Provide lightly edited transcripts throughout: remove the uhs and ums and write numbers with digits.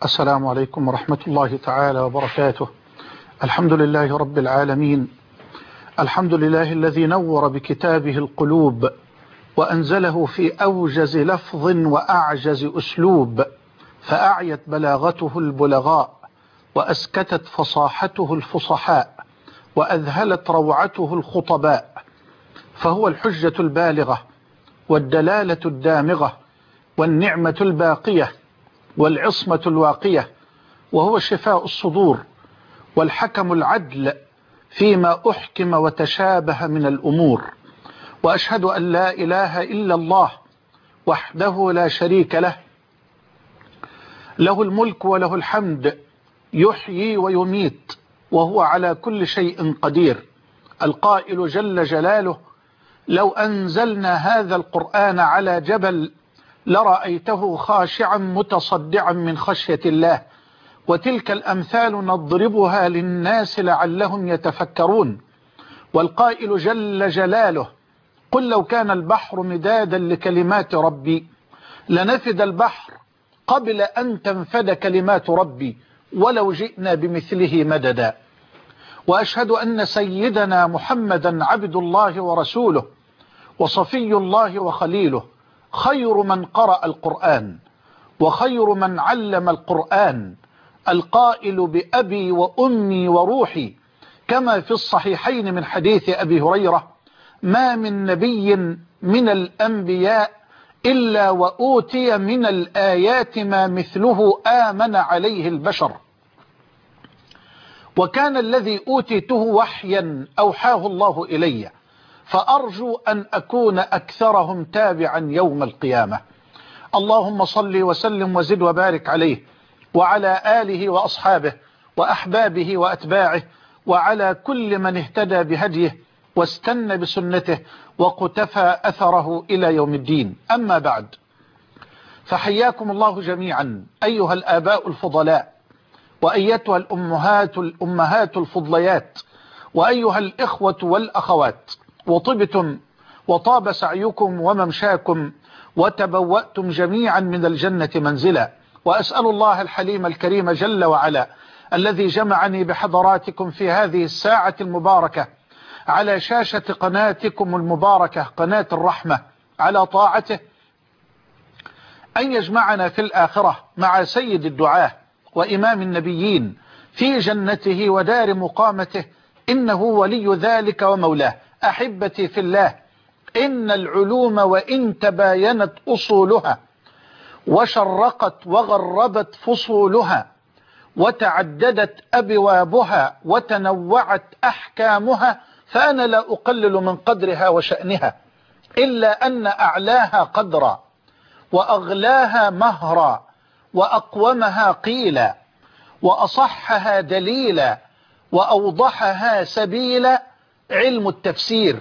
السلام عليكم ورحمة الله تعالى وبركاته. الحمد لله رب العالمين، الحمد لله الذي نور بكتابه القلوب وأنزله في أوجز لفظ وأعجز أسلوب، فأعيت بلاغته البلغاء وأسكتت فصاحته الفصحاء وأذهلت روعته الخطباء، فهو الحجة البالغة والدلالة الدامغة والنعمة الباقية والعصمة الواقية، وهو شفاء الصدور والحكم العدل فيما أحكم وتشابه من الأمور. وأشهد أن لا إله إلا الله وحده لا شريك له، له الملك وله الحمد، يحيي ويميت وهو على كل شيء قدير. القائل جل جلاله: لو أنزلنا هذا القرآن على جبل لرأيته خاشعا متصدعا من خشية الله، وتلك الأمثال نضربها للناس لعلهم يتفكرون. والقائل جل جلاله: قل لو كان البحر مدادا لكلمات ربي لنفد البحر قبل أن تنفد كلمات ربي ولو جئنا بمثله مددا. وأشهد أن سيدنا محمدا عبد الله ورسوله وصفي الله وخليله، خير من قرأ القرآن وخير من علم القرآن، القائل بأبي وأمي وروحي، كما في الصحيحين من حديث أبي هريرة: ما من نبي من الأنبياء إلا وأوتي من الآيات ما مثله آمن عليه البشر، وكان الذي أوتيته وحيا أوحاه الله إلي، فأرجو أن أكون أكثرهم تابعا يوم القيامة. اللهم صل وسلم وزد وبارك عليه وعلى آله وأصحابه وأحبابه وأتباعه وعلى كل من اهتدى بهديه واستنى بسنته وقتفى أثره إلى يوم الدين. أما بعد، فحياكم الله جميعا أيها الآباء الفضلاء، وأيتها الأمهات الفضليات، وأيها الإخوة والأخوات، وطبتم وطاب سعيكم وممشاكم وتبوأتم جميعا من الجنة منزلا. وأسأل الله الحليم الكريم جل وعلا الذي جمعني بحضراتكم في هذه الساعة المباركة على شاشة قناتكم المباركة قناة الرحمة على طاعته، أن يجمعنا في الآخرة مع سيد الدعاة وإمام النبيين في جنته ودار مقامته، إنه ولي ذلك ومولاه. أحبتي في الله، إن العلوم وإن تباينت أصولها وشرقت وغربت فصولها وتعددت أبوابها وتنوعت أحكامها، فأنا لا أقلل من قدرها وشأنها، إلا أن أعلاها قدرا وأغلاها مهرا وأقومها قيلا وأصحها دليلا وأوضحها سبيلا علم التفسير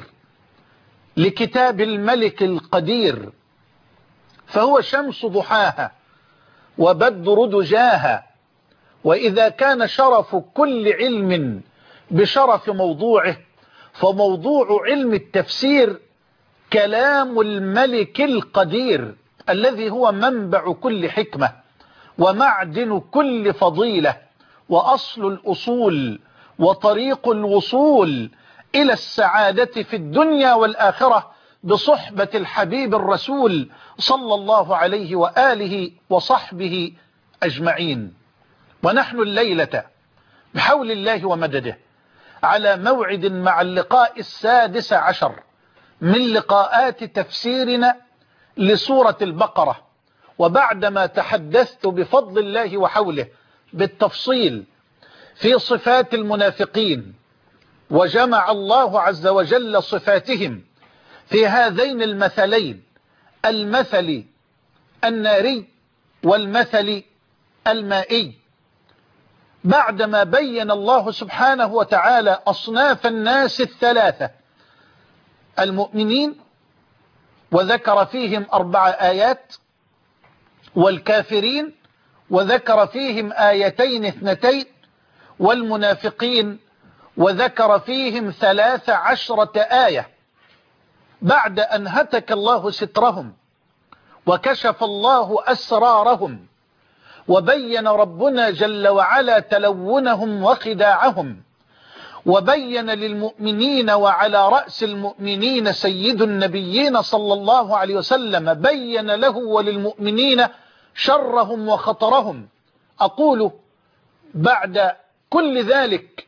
لكتاب الملك القدير، فهو شمس ضحاها وبدر دجاها. وإذا كان شرف كل علم بشرف موضوعه، فموضوع علم التفسير كلام الملك القدير الذي هو منبع كل حكمة ومعدن كل فضيلة وأصل الأصول وطريق الوصول إلى السعادة في الدنيا والآخرة بصحبة الحبيب الرسول صلى الله عليه وآله وصحبه أجمعين. ونحن الليلة بحول الله ومدده على موعد مع اللقاء 16 من لقاءات تفسيرنا لسورة البقرة. وبعدما تحدثت بفضل الله وحوله بالتفصيل في صفات المنافقين، وجمع الله عز وجل صفاتهم في هذين المثلين، المثل الناري والمثل المائي، بعدما بين الله سبحانه وتعالى أصناف الناس الثلاثة: المؤمنين وذكر فيهم 4 آيات، والكافرين وذكر فيهم 2 والمنافقين وذكر فيهم 13 آية. بعد أن هتك الله سترهم وكشف الله أسرارهم وبين ربنا جل وعلا تلونهم وخداعهم، وبين للمؤمنين وعلى رأس المؤمنين سيد النبيين صلى الله عليه وسلم بين له وللمؤمنين شرهم وخطرهم. أقول بعد كل ذلك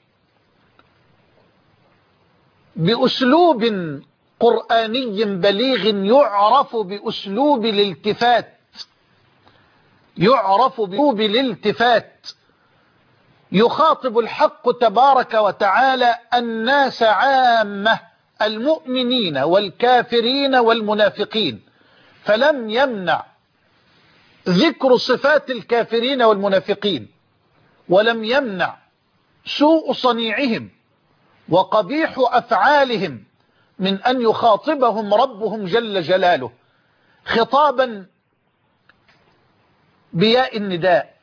بأسلوب قرآني بليغ يعرف بأسلوب الالتفات، يعرف بأسلوب الالتفات، يخاطب الحق تبارك وتعالى الناس عامة، المؤمنين والكافرين والمنافقين، فلم يمنع ذكر صفات الكافرين والمنافقين، ولم يمنع سوء صنيعهم وقبيح أفعالهم من أن يخاطبهم ربهم جل جلاله خطابا بياء النداء،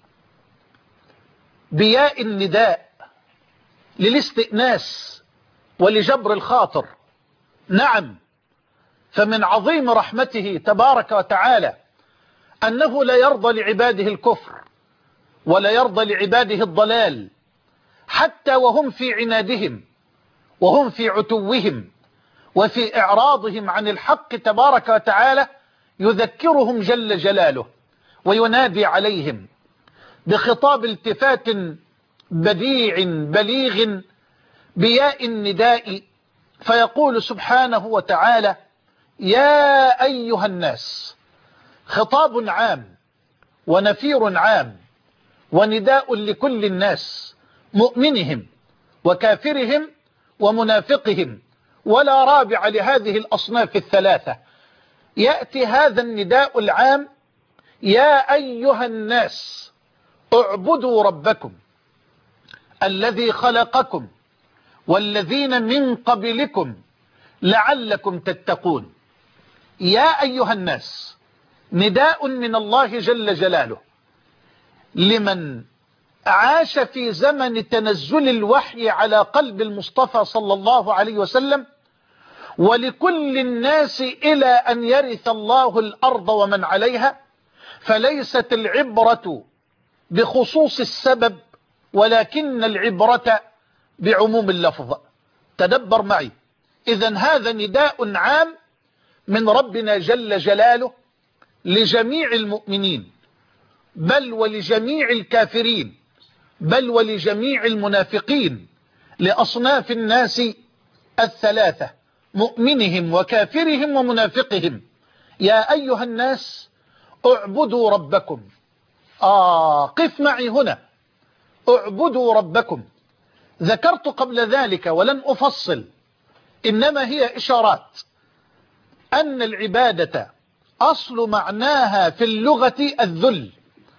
بياء النداء للاستئناس ولجبر الخاطر. نعم، فمن عظيم رحمته تبارك وتعالى أنه لا يرضى لعباده الكفر ولا يرضى لعباده الضلال، حتى وهم في عنادهم وهم في عتوهم وفي إعراضهم عن الحق تبارك وتعالى يذكرهم جل جلاله وينادي عليهم بخطاب التفات بديع بليغ بياء النداء، فيقول سبحانه وتعالى: يا أيها الناس. خطاب عام ونفير عام ونداء لكل الناس، مؤمنهم وكافرهم ومنافقهم، ولا رابع لهذه الأصناف الثلاثة. يأتي هذا النداء العام: يا أيها الناس اعبدوا ربكم الذي خلقكم والذين من قبلكم لعلكم تتقون. يا أيها الناس نداء من الله جل جلاله لمن عاش في زمن تنزل الوحي على قلب المصطفى صلى الله عليه وسلم، ولكل الناس إلى أن يرث الله الأرض ومن عليها، فليست العبرة بخصوص السبب ولكن العبرة بعموم اللفظ. تدبر معي، إذن هذا نداء عام من ربنا جل جلاله لجميع المؤمنين، بل ولجميع الكافرين، بل ولجميع المنافقين، لأصناف الناس الثلاثة، مؤمنهم وكافرهم ومنافقهم. يا أيها الناس اعبدوا ربكم. قف معي هنا، اعبدوا ربكم. ذكرت قبل ذلك ولن أفصل، إنما هي إشارات، أن العبادة أصل معناها في اللغة الذل.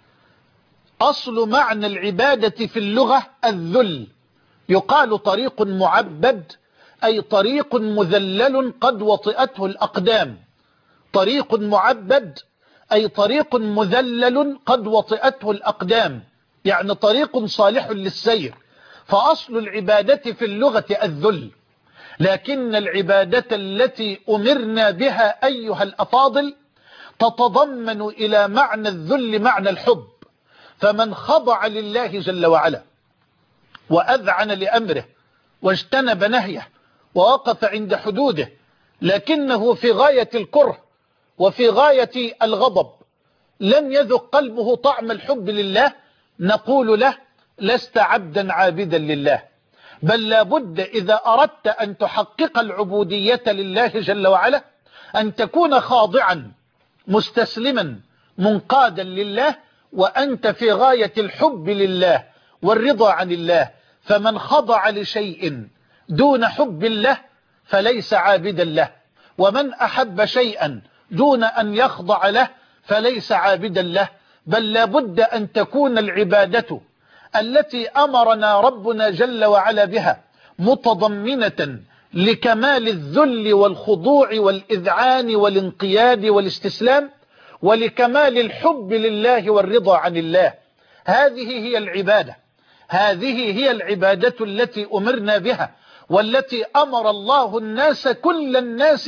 أصل معنى العبادة في اللغة الذل. يقال طريق معبد أي طريق مذلل قد وطئته الأقدام. طريق معبد أي طريق مذلل قد وطئته الأقدام، يعني طريق صالح للسير. فأصل العبادة في اللغة الذل، لكن العبادة التي أمرنا بها أيها الأفاضل تتضمن إلى معنى الذل معنى الحب. فمن خضع لله جل وعلا وأذعن لأمره واجتنب نهيه ووقف عند حدوده، لكنه في غاية الكره وفي غاية الغضب، لم يذق قلبه طعم الحب لله، نقول له: لست عبدا عابدا لله، بل لابد إذا أردت أن تحقق العبودية لله جل وعلا أن تكون خاضعا مستسلما منقادا لله، وأنت في غاية الحب لله والرضا عن الله. فمن خضع لشيء دون حب الله فليس عابدا له، ومن أحب شيئا دون أن يخضع له فليس عابدا له. بل لابد أن تكون العبادة التي أمرنا ربنا جل وعلا بها متضمنة لكمال الذل والخضوع والإذعان والانقياد والاستسلام، ولكمال الحب لله والرضا عن الله. هذه هي العبادة، هذه هي العبادة التي أمرنا بها، والتي أمر الله الناس كل الناس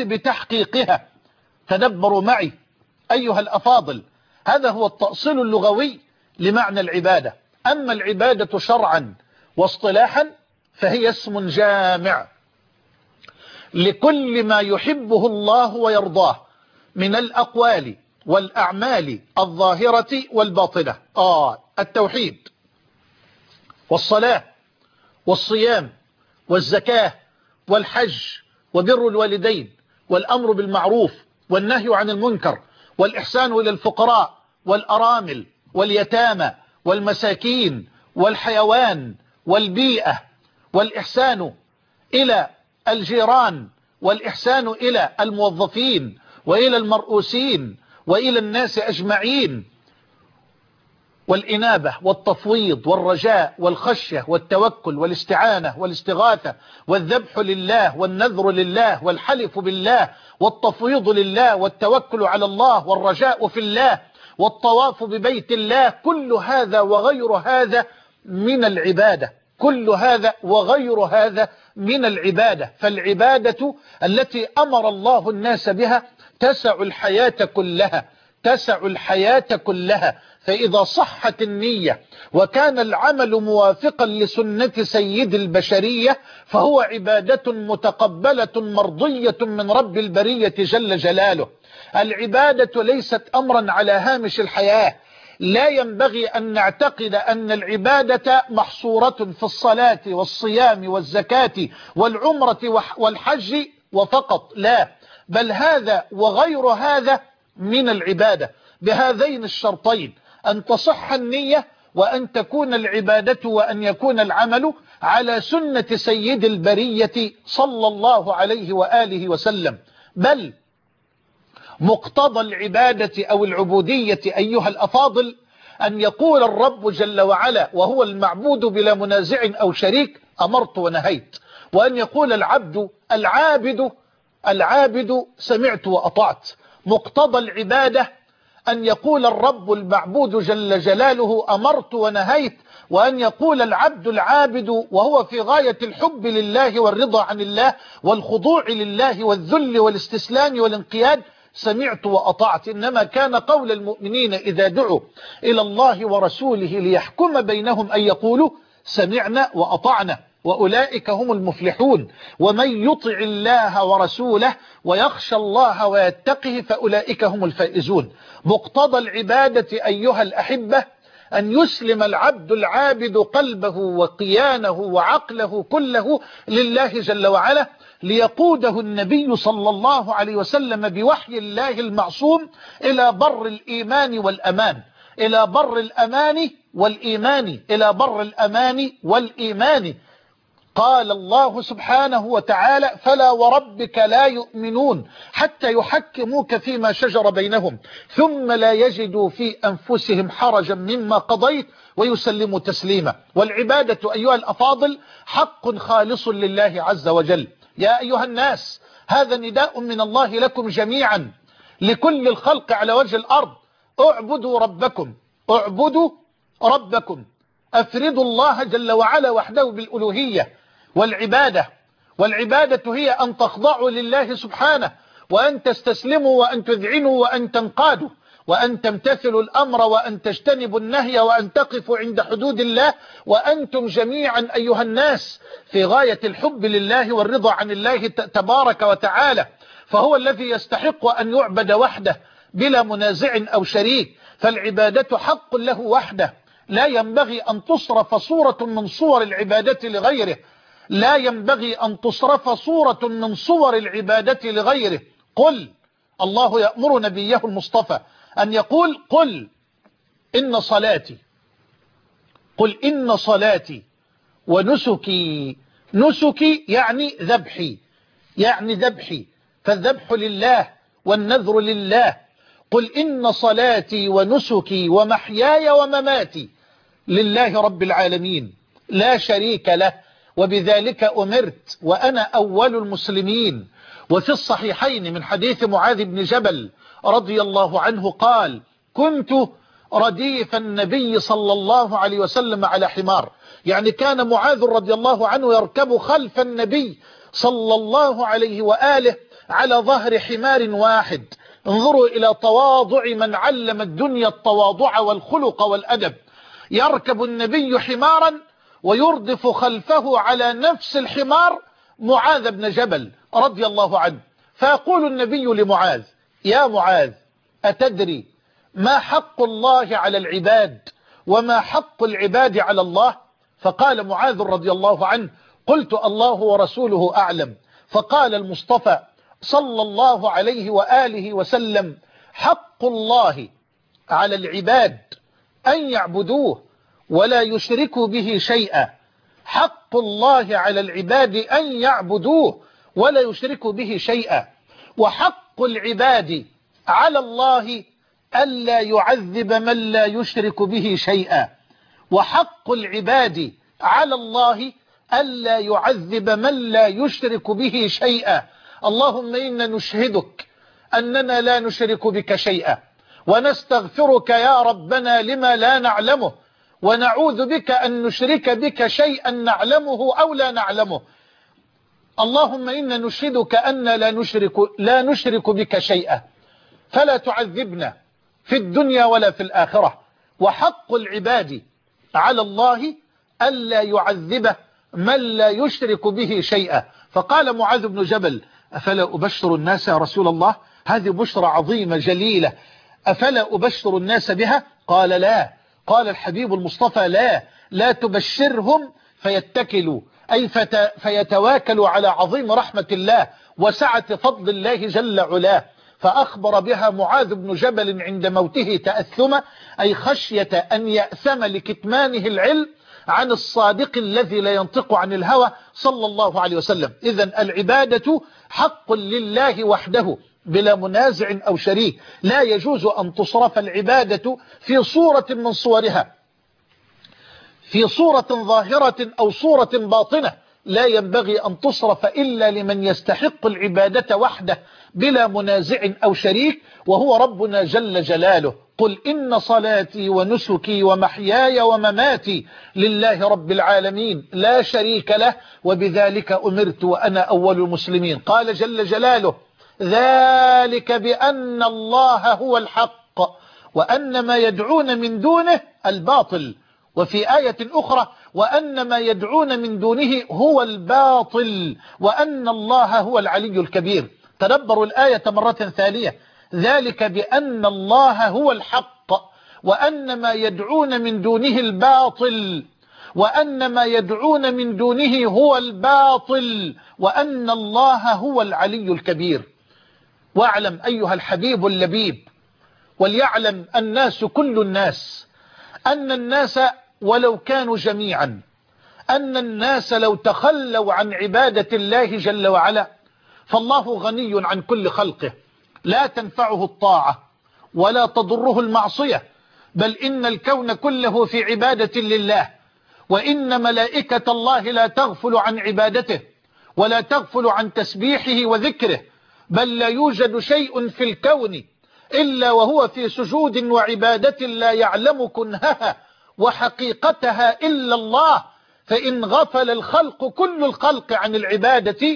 بتحقيقها. تدبروا معي أيها الأفاضل، هذا هو التأصيل اللغوي لمعنى العبادة. أما العبادة شرعا واصطلاحا فهي اسم جامع لكل ما يحبه الله ويرضاه من الأقوال والأعمال الظاهرة والباطنة. التوحيد والصلاة والصيام والزكاة والحج وبر الوالدين والأمر بالمعروف والنهي عن المنكر والإحسان إلى الفقراء والأرامل واليتامى والمساكين والحيوان والبيئة والإحسان إلى الجيران والإحسان إلى الموظفين وإلى المرؤوسين وإلى الناس أجمعين، والإنابة والتفويض والرجاء والخشية والتوكل والاستعانة والاستغاثة والذبح لله والنذر لله والحلف بالله والتفويض لله والتوكل على الله والرجاء في الله والطواف ببيت الله. كل هذا وغير هذا من العبادة، كل هذا وغير هذا من العبادة. فالعبادة التي أمر الله الناس بها تسع الحياة كلها، تسع الحياة كلها. فإذا صحت النية وكان العمل موافقا لسنة سيد البشرية فهو عبادة متقبلة مرضية من رب البرية جل جلاله. العبادة ليست أمرا على هامش الحياة. لا ينبغي أن نعتقد أن العبادة محصورة في الصلاة والصيام والزكاة والعمرة والحج وفقط، لا، بل هذا وغير هذا من العبادة بهذين الشرطين: أن تصح النية، وأن تكون العبادة وأن يكون العمل على سنة سيد البرية صلى الله عليه وآله وسلم. بل مقتضى العبادة أو العبودية أيها الأفاضل أن يقول الرب جل وعلا وهو المعبود بلا منازع أو شريك: أمرت ونهيت. وأن يقول العبد العابد سمعت وأطعت. مقتضى العبادة أن يقول الرب المعبود جل جلاله: أمرت ونهيت. وأن يقول العبد العابد وهو في غاية الحب لله والرضا عن الله والخضوع لله والذل والاستسلام والانقياد: سمعت وأطعت. إنما كان قول المؤمنين إذا دعوا إلى الله ورسوله ليحكم بينهم أن يقولوا: سمعنا وأطعنا، وأولئك هم المفلحون. ومن يطع الله ورسوله ويخشى الله ويتقه فأولئك هم الفائزون. مقتضى العبادة أيها الأحبة أن يسلم العبد العابد قلبه وقيانه وعقله كله لله جل وعلا، ليقوده النبي صلى الله عليه وسلم بوحي الله المعصوم إلى بر الإيمان والأمان، إلى بر الأمان والإيمان، إلى بر الأمان والإيمان. قال الله سبحانه وتعالى: فلا وربك لا يؤمنون حتى يحكموك فيما شجر بينهم ثم لا يجدوا في أنفسهم حرجا مما قضيت ويسلموا تسليما. والعبادة أيها الأفاضل حق خالص لله عز وجل. يا أيها الناس، هذا نداء من الله لكم جميعا، لكل الخلق على وجه الأرض: اعبدوا ربكم، اعبدوا ربكم، أفردوا الله جل وعلا وحده بالألوهية والعبادة. والعبادة هي أن تخضعوا لله سبحانه، وأن تستسلموا، وأن تذعنوا، وأن تنقادوا، وأن تمتثلوا الأمر، وأن تجتنبوا النهي، وأن تقفوا عند حدود الله، وأنتم جميعا أيها الناس في غاية الحب لله والرضا عن الله تبارك وتعالى. فهو الذي يستحق أن يعبد وحده بلا منازع أو شريك. فالعبادة حق له وحده، لا ينبغي أن تصرف صورة من صور العبادة لغيره، لا ينبغي أن تصرف صورة من صور العبادة لغيره. قل، الله يأمر نبيه المصطفى أن يقول: قل إن صلاتي، قل إن صلاتي ونسكي. نسكي يعني ذبحي، يعني ذبحي، فالذبح لله والنذر لله. قل إن صلاتي ونسكي ومحياي ومماتي لله رب العالمين لا شريك له، وبذلك أمرت وأنا أول المسلمين. وفي الصحيحين من حديث معاذ بن جبل رضي الله عنه قال: كنت رديف النبي صلى الله عليه وسلم على حمار، يعني كان معاذ رضي الله عنه يركب خلف النبي صلى الله عليه وآله على ظهر حمار واحد. انظروا إلى تواضع من علم الدنيا التواضع والخلق والأدب. يركب النبي حمارا ويردف خلفه على نفس الحمار معاذ بن جبل رضي الله عنه، فيقول النبي لمعاذ: يا معاذ، أتدري ما حق الله على العباد وما حق العباد على الله؟ فقال معاذ رضي الله عنه: قلت الله ورسوله أعلم. فقال المصطفى صلى الله عليه وآله وسلم: حق الله على العباد أن يعبدوه ولا يشركوا به شيئا. حق الله على العباد أن يعبدوه ولا يشركوا به شيئا، وحق العباد على الله ألا يعذب من لا يشرك به شيئا، وحق العباد على الله ألا يعذب من لا يشرك به شيئا. اللهم إنا نشهدك أننا لا نشرك بك شيئا، ونستغفرك يا ربنا لما لا نعلمه، ونعوذ بك أن نشرك بك شيئا نعلمه أو لا نعلمه. اللهم إنا نشهدك أن لا نشرك بك شيئا، فلا تعذبنا في الدنيا ولا في الآخرة. وحق العباد على الله ألا يعذب من لا يشرك به شيئا. فقال معاذ بن جبل: أفلا أبشر الناس يا رسول الله؟ هذه بشرى عظيمة جليلة، أفلا أبشر الناس بها؟ قال: لا. قال الحبيب المصطفى: لا تبشرهم فيتكلوا، أي فيتواكلوا على عظيم رحمة الله وسعة فضل الله جل علاه. فأخبر بها معاذ بن جبل عند موته تأثما، أي خشية أن يأثم لكتمانه العلم عن الصادق الذي لا ينطق عن الهوى صلى الله عليه وسلم. إذن العبادة حق لله وحده بلا منازع أو شريك، لا يجوز أن تصرف العبادة في صورة من صورها، في صورة ظاهرة أو صورة باطنة، لا ينبغي أن تصرف إلا لمن يستحق العبادة وحده بلا منازع أو شريك، وهو ربنا جل جلاله. قل إن صلاتي ونسكي ومحياي ومماتي لله رب العالمين لا شريك له وبذلك أمرت وأنا أول المسلمين. قال جل جلاله: ذلك بأن الله هو الحق وأن ما يدعون من دونه الباطل. وفي آية أخرى: وأن ما يدعون من دونه هو الباطل وأن الله هو العلي الكبير. تدبروا الآية مرة ثانية: ذلك بأن الله هو الحق وأن ما يدعون من دونه الباطل وأن ما يدعون من دونه هو الباطل وأن الله هو العلي الكبير. واعلم أيها الحبيب اللبيب، وليعلم الناس كل الناس، أن الناس ولو كانوا جميعا، أن الناس لو تخلوا عن عبادة الله جل وعلا فالله غني عن كل خلقه، لا تنفعه الطاعة ولا تضره المعصية، بل إن الكون كله في عبادة لله، وإن ملائكة الله لا تغفل عن عبادته ولا تغفل عن تسبيحه وذكره، بل لا يوجد شيء في الكون إلا وهو في سجود وعبادة لا يعلم كنهها وحقيقتها إلا الله. فإن غفل الخلق كل الخلق عن العبادة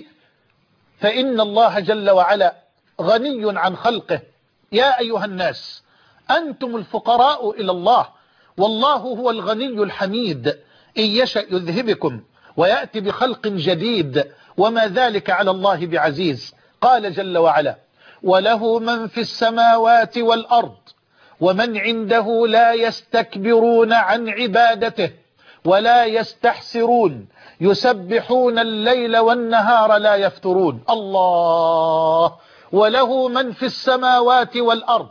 فإن الله جل وعلا غني عن خلقه. يا أيها الناس، أنتم الفقراء إلى الله، والله هو الغني الحميد، إن يشأ يذهبكم ويأتي بخلق جديد وما ذلك على الله بعزيز. قال جل وعلا: وله من في السماوات والأرض ومن عنده لا يستكبرون عن عبادته ولا يستحسرون يسبحون الليل والنهار لا يفترون. الله: وله من في السماوات والأرض،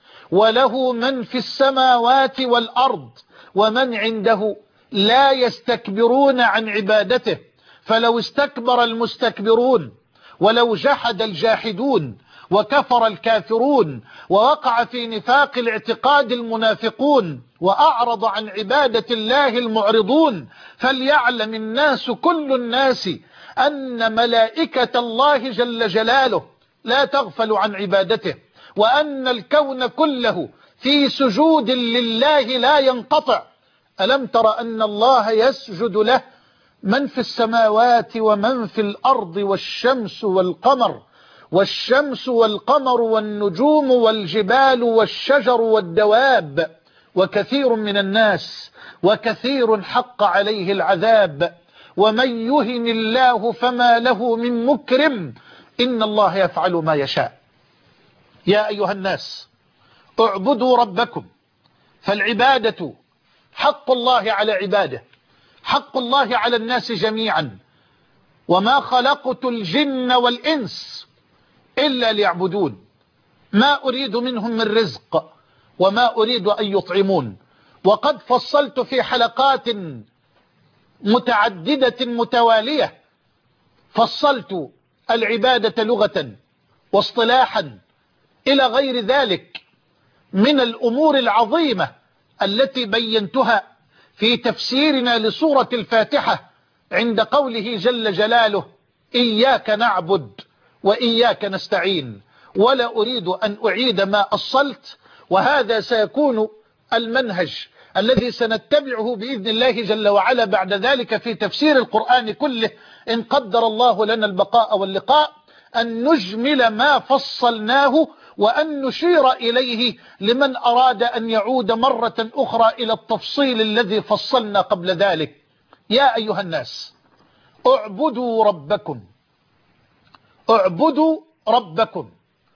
وله من في السماوات والأرض ومن عنده لا يستكبرون عن عبادته. فلو استكبر المستكبرون ولو جحد الجاحدون وكفر الكافرون ووقع في نفاق الاعتقاد المنافقون وأعرض عن عبادة الله المعرضون، فليعلم الناس كل الناس أن ملائكة الله جل جلاله لا تغفل عن عبادته، وأن الكون كله في سجود لله لا ينقطع. ألم تر أن الله يسجد له من في السماوات ومن في الأرض والشمس والقمر والنجوم والجبال والشجر والدواب وكثير من الناس، وكثير حق عليه العذاب، ومن يهن الله فما له من مكرم، إن الله يفعل ما يشاء. يا أيها الناس اعبدوا ربكم، فالعبادة حق الله على عباده، حق الله على الناس جميعا. وما خلقت الجن والإنس إلا ليعبدون، ما أريد منهم من رزق وما أريد أن يطعمون. وقد فصلت في حلقات متعددة متوالية، فصلت العبادة لغة واصطلاحا إلى غير ذلك من الأمور العظيمة التي بينتها في تفسيرنا لسورة الفاتحة عند قوله جل جلاله: إياك نعبد وإياك نستعين. ولا أريد أن أعيد ما أصلت، وهذا سيكون المنهج الذي سنتبعه بإذن الله جل وعلا بعد ذلك في تفسير القرآن كله، إن قدر الله لنا البقاء واللقاء، أن نجمل ما فصلناه وأن نشير إليه لمن أراد أن يعود مرة أخرى إلى التفصيل الذي فصلنا قبل ذلك. يا أيها الناس اعبدوا ربكم، اعبدوا ربكم،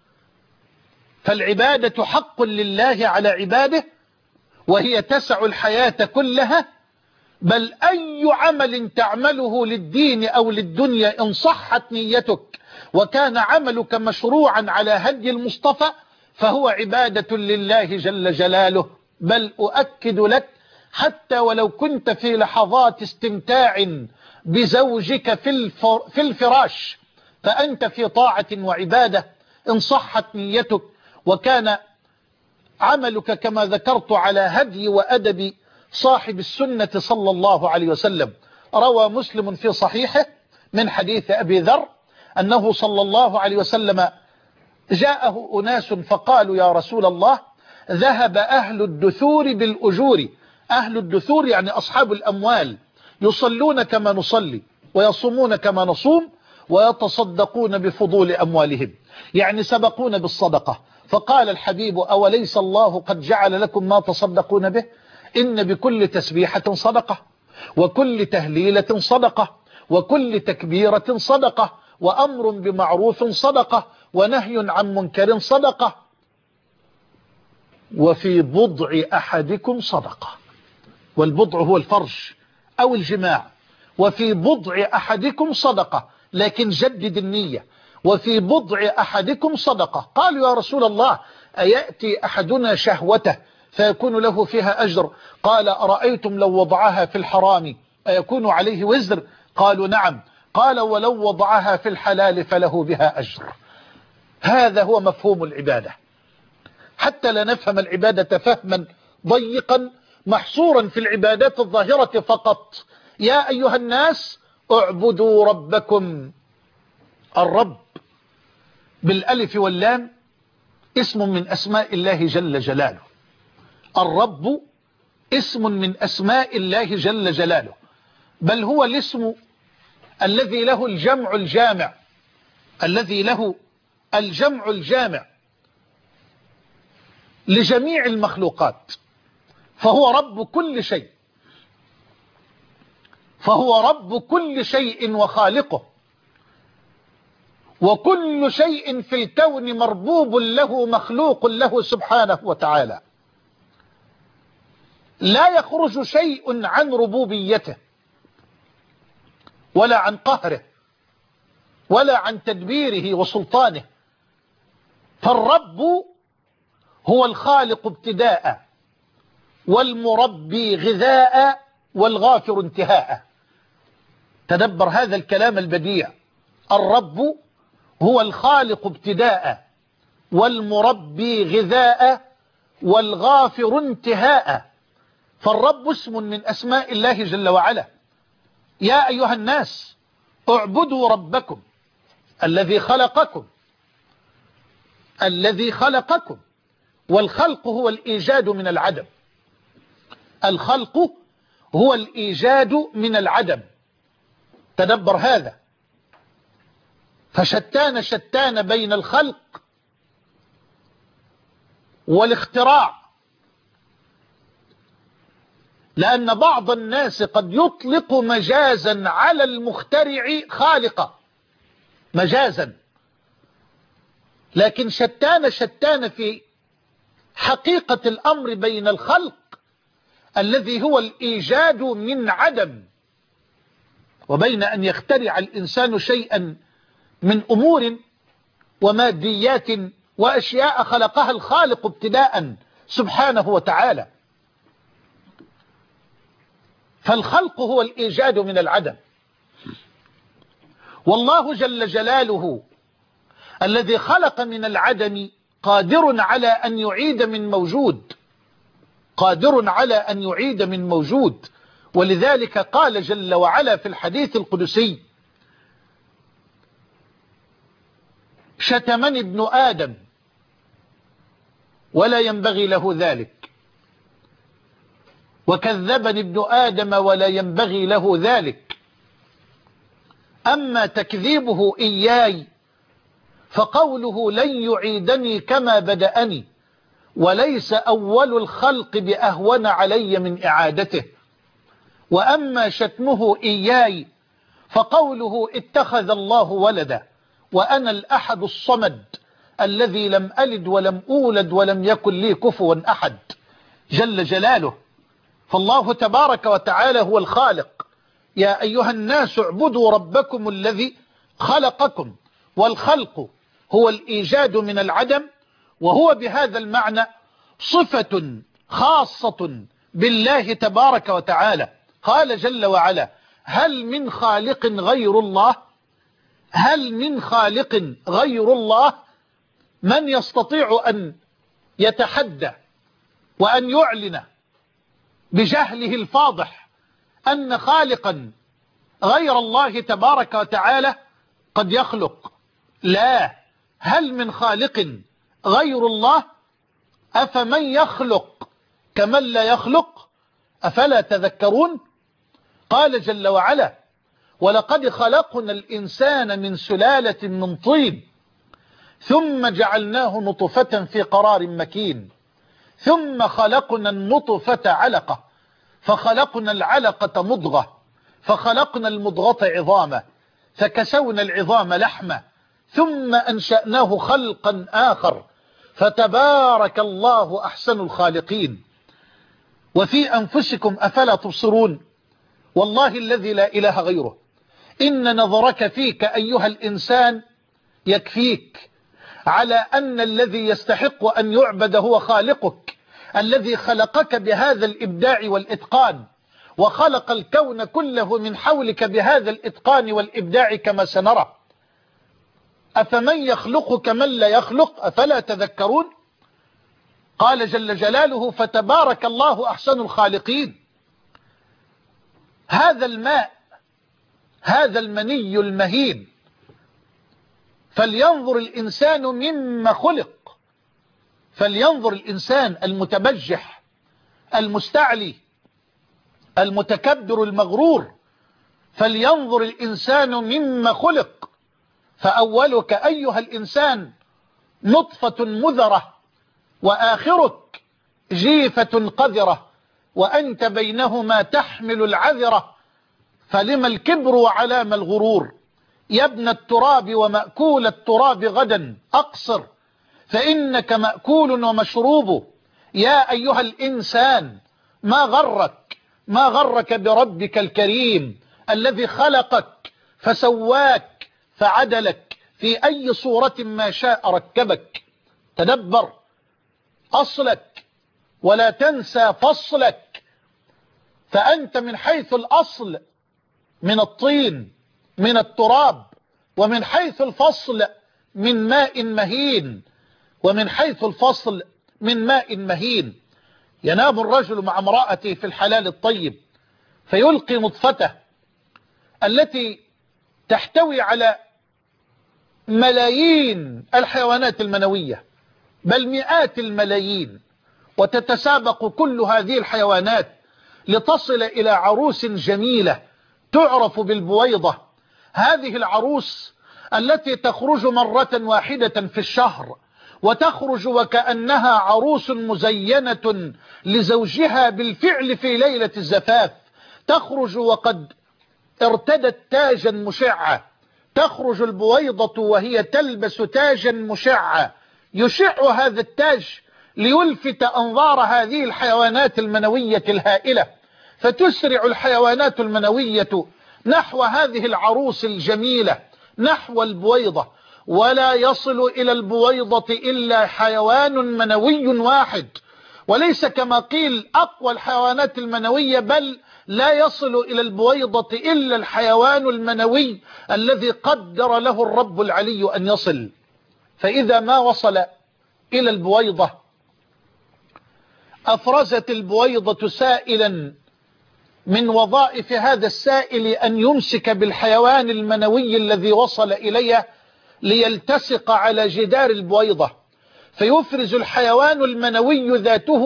فالعبادة حق لله على عباده، وهي تسع الحياة كلها. بل أي عمل تعمله للدين أو للدنيا إن صحت نيتك وكان عملك مشروعا على هدي المصطفى فهو عبادة لله جل جلاله. بل أؤكد لك، حتى ولو كنت في لحظات استمتاع بزوجك في الفراش فأنت في طاعة وعبادة إن صحت نيتك وكان عملك كما ذكرت على هدي وأدب صاحب السنة صلى الله عليه وسلم. روى مسلم في صحيحه من حديث أبي ذر أنه صلى الله عليه وسلم جاءه أناس فقالوا: يا رسول الله، ذهب أهل الدثور بالأجور. أهل الدثور يعني أصحاب الأموال، يصلون كما نصلي ويصومون كما نصوم ويتصدقون بفضول أموالهم، يعني سبقون بالصدقة. فقال الحبيب: أوليس الله قد جعل لكم ما تصدقون به؟ إن بكل تسبيحة صدقة، وكل تهليلة صدقة، وكل تكبيرة صدقة، وأمر بمعروف صدقة، ونهي عن منكر صدقة، وفي بضع أحدكم صدقة. والبضع هو الفرج أو الجماع. وفي بضع أحدكم صدقة، لكن جدد النية. وفي بضع أحدكم صدقة. قالوا: يا رسول الله، أيأتي أحدنا شهوته فيكون له فيها أجر؟ قال: أرأيتم لو وضعها في الحرام أيكون عليه وزر؟ قالوا: نعم. قال: ولو وضعها في الحلال فله بها أجر. هذا هو مفهوم العبادة، حتى لا نفهم العبادة فهما ضيقا محصورا في العبادات الظاهرة فقط. يا أيها الناس اعبدوا ربكم. الرب بالألف واللام اسم من أسماء الله جل جلاله. الرب اسم من أسماء الله جل جلاله، بل هو الاسم الذي له الجمع الجامع، الذي له الجمع الجامع لجميع المخلوقات. فهو رب كل شيء، فهو رب كل شيء وخالقه، وكل شيء في الكون مربوب له مخلوق له سبحانه وتعالى. لا يخرج شيء عن ربوبيته ولا عن قهره ولا عن تدبيره وسلطانه. فالرب هو الخالق ابتداء، والمربي غذاء، والغافر انتهاء. تدبر هذا الكلام البديع. الرب هو الخالق ابتداء، والمربي غذاء، والغافر انتهاء. فالرب اسم من أسماء الله جل وعلا. يا أيها الناس اعبدوا ربكم الذي خلقكم، الذي خلقكم. والخلق هو الإيجاد من العدم. الخلق هو الإيجاد من العدم. تدبر هذا. فشتان بين الخلق والاختراع. لأن بعض الناس قد يطلق مجازا على المخترع خالقا، مجازا، لكن شتان في حقيقة الأمر بين الخلق الذي هو الإيجاد من عدم، وبين أن يخترع الإنسان شيئا من أمور وماديات وأشياء خلقها الخالق ابتداء سبحانه وتعالى. فالخلق هو الإيجاد من العدم، والله جل جلاله الذي خلق من العدم قادر على أن يعيد من موجود، قادر على أن يعيد من موجود. ولذلك قال جل وعلا في الحديث القدسي: شتمني ابن آدم ولا ينبغي له ذلك، وكذبني ابن آدم ولا ينبغي له ذلك، أما تكذيبه إياي فقوله لن يعيدني كما بدأني، وليس أول الخلق بأهون علي من إعادته. وأما شتمه إياي فقوله اتخذ الله ولدا وأنا الأحد الصمد الذي لم ألد ولم أولد ولم يكن لي كفوا أحد، جل جلاله. فالله تبارك وتعالى هو الخالق. يا أيها الناس اعبدوا ربكم الذي خلقكم، والخلق هو الإيجاد من العدم، وهو بهذا المعنى صفة خاصة بالله تبارك وتعالى. قال جل وعلا: هل من خالق غير الله؟ هل من خالق غير الله؟ من يستطيع أن يتحدى وأن يعلن بجهله الفاضح أن خالقا غير الله تبارك وتعالى قد يخلق؟ لا. هل من خالق غير الله؟ أفمن يخلق كمن لا يخلق؟ أفلا تذكرون؟ قال جل وعلا: ولقد خلقنا الإنسان من سلالة من طين ثم جعلناه نطفة في قرار مكين ثم خلقنا النطفة علقة فخلقنا العلقة مضغة فخلقنا المضغة عظاما فكسونا العظام لحمة ثم أنشأناه خلقا آخر فتبارك الله أحسن الخالقين. وفي أنفسكم أفلا تبصرون؟ والله الذي لا إله غيره إن نظرك فيك أيها الإنسان يكفيك على أن الذي يستحق أن يعبد هو خالقك، الذي خلقك بهذا الإبداع والإتقان، وخلق الكون كله من حولك بهذا الإتقان والإبداع كما سنرى. أفمن يخلق كمن لا يخلق؟ أفلا تذكرون؟ قال جل جلاله: فتبارك الله أحسن الخالقين. هذا الماء، هذا المني المهين، فلينظر الإنسان مما خلق، فلينظر الإنسان المتبجح المستعلي المتكبر المغرور، فلينظر الإنسان مما خلق. فأولك أيها الإنسان نطفة مذرة، وآخرك جيفة قذرة، وأنت بينهما تحمل العذرة، فلما الكبر وعلام الغرور؟ يا ابن التراب ومأكول التراب غدا أقصر، فإنك مأكول ومشروب. يا أيها الإنسان ما غرك بربك الكريم الذي خلقك فسواك فعدلك في أي صورة ما شاء ركبك. تدبر أصلك ولا تنسى فصلك، فأنت من حيث الأصل من الطين من التراب، ومن حيث الفصل من ماء مهين، ومن حيث الفصل من ماء مهين. ينام الرجل مع امرأته في الحلال الطيب فيلقي نطفته التي تحتوي على ملايين الحيوانات المنوية، بل مئات الملايين، وتتسابق كل هذه الحيوانات لتصل إلى عروس جميلة تعرف بالبويضة. هذه العروس التي تخرج مرة واحدة في الشهر وتخرج وكأنها عروس مزينة لزوجها بالفعل في ليلة الزفاف، تخرج وقد ارتدت تاجا مشعا، تخرج البويضة وهي تلبس تاجا مشعا، يشع هذا التاج ليلفت أنظار هذه الحيوانات المنوية الهائلة، فتسرع الحيوانات المنوية نحو هذه العروس الجميلة، نحو البويضة، ولا يصل إلى البويضة إلا حيوان منوي واحد، وليس كما قيل أقوى الحيوانات المنوية، بل لا يصل إلى البويضة إلا الحيوان المنوي الذي قدر له الرب العلي أن يصل. فإذا ما وصل إلى البويضة أفرزت البويضة سائلا من وظائف هذا السائل أن يمسك بالحيوان المنوي الذي وصل إليه ليلتصق على جدار البويضة، فيفرز الحيوان المنوي ذاته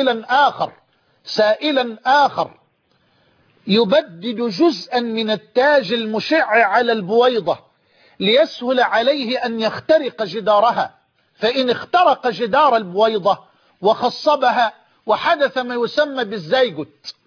سائلا آخر يبدد جزءا من التاج المشع على البويضة ليسهل عليه أن يخترق جدارها، فإن اخترق جدار البويضة وخصبها وحدث ما يسمى بالزيجوت،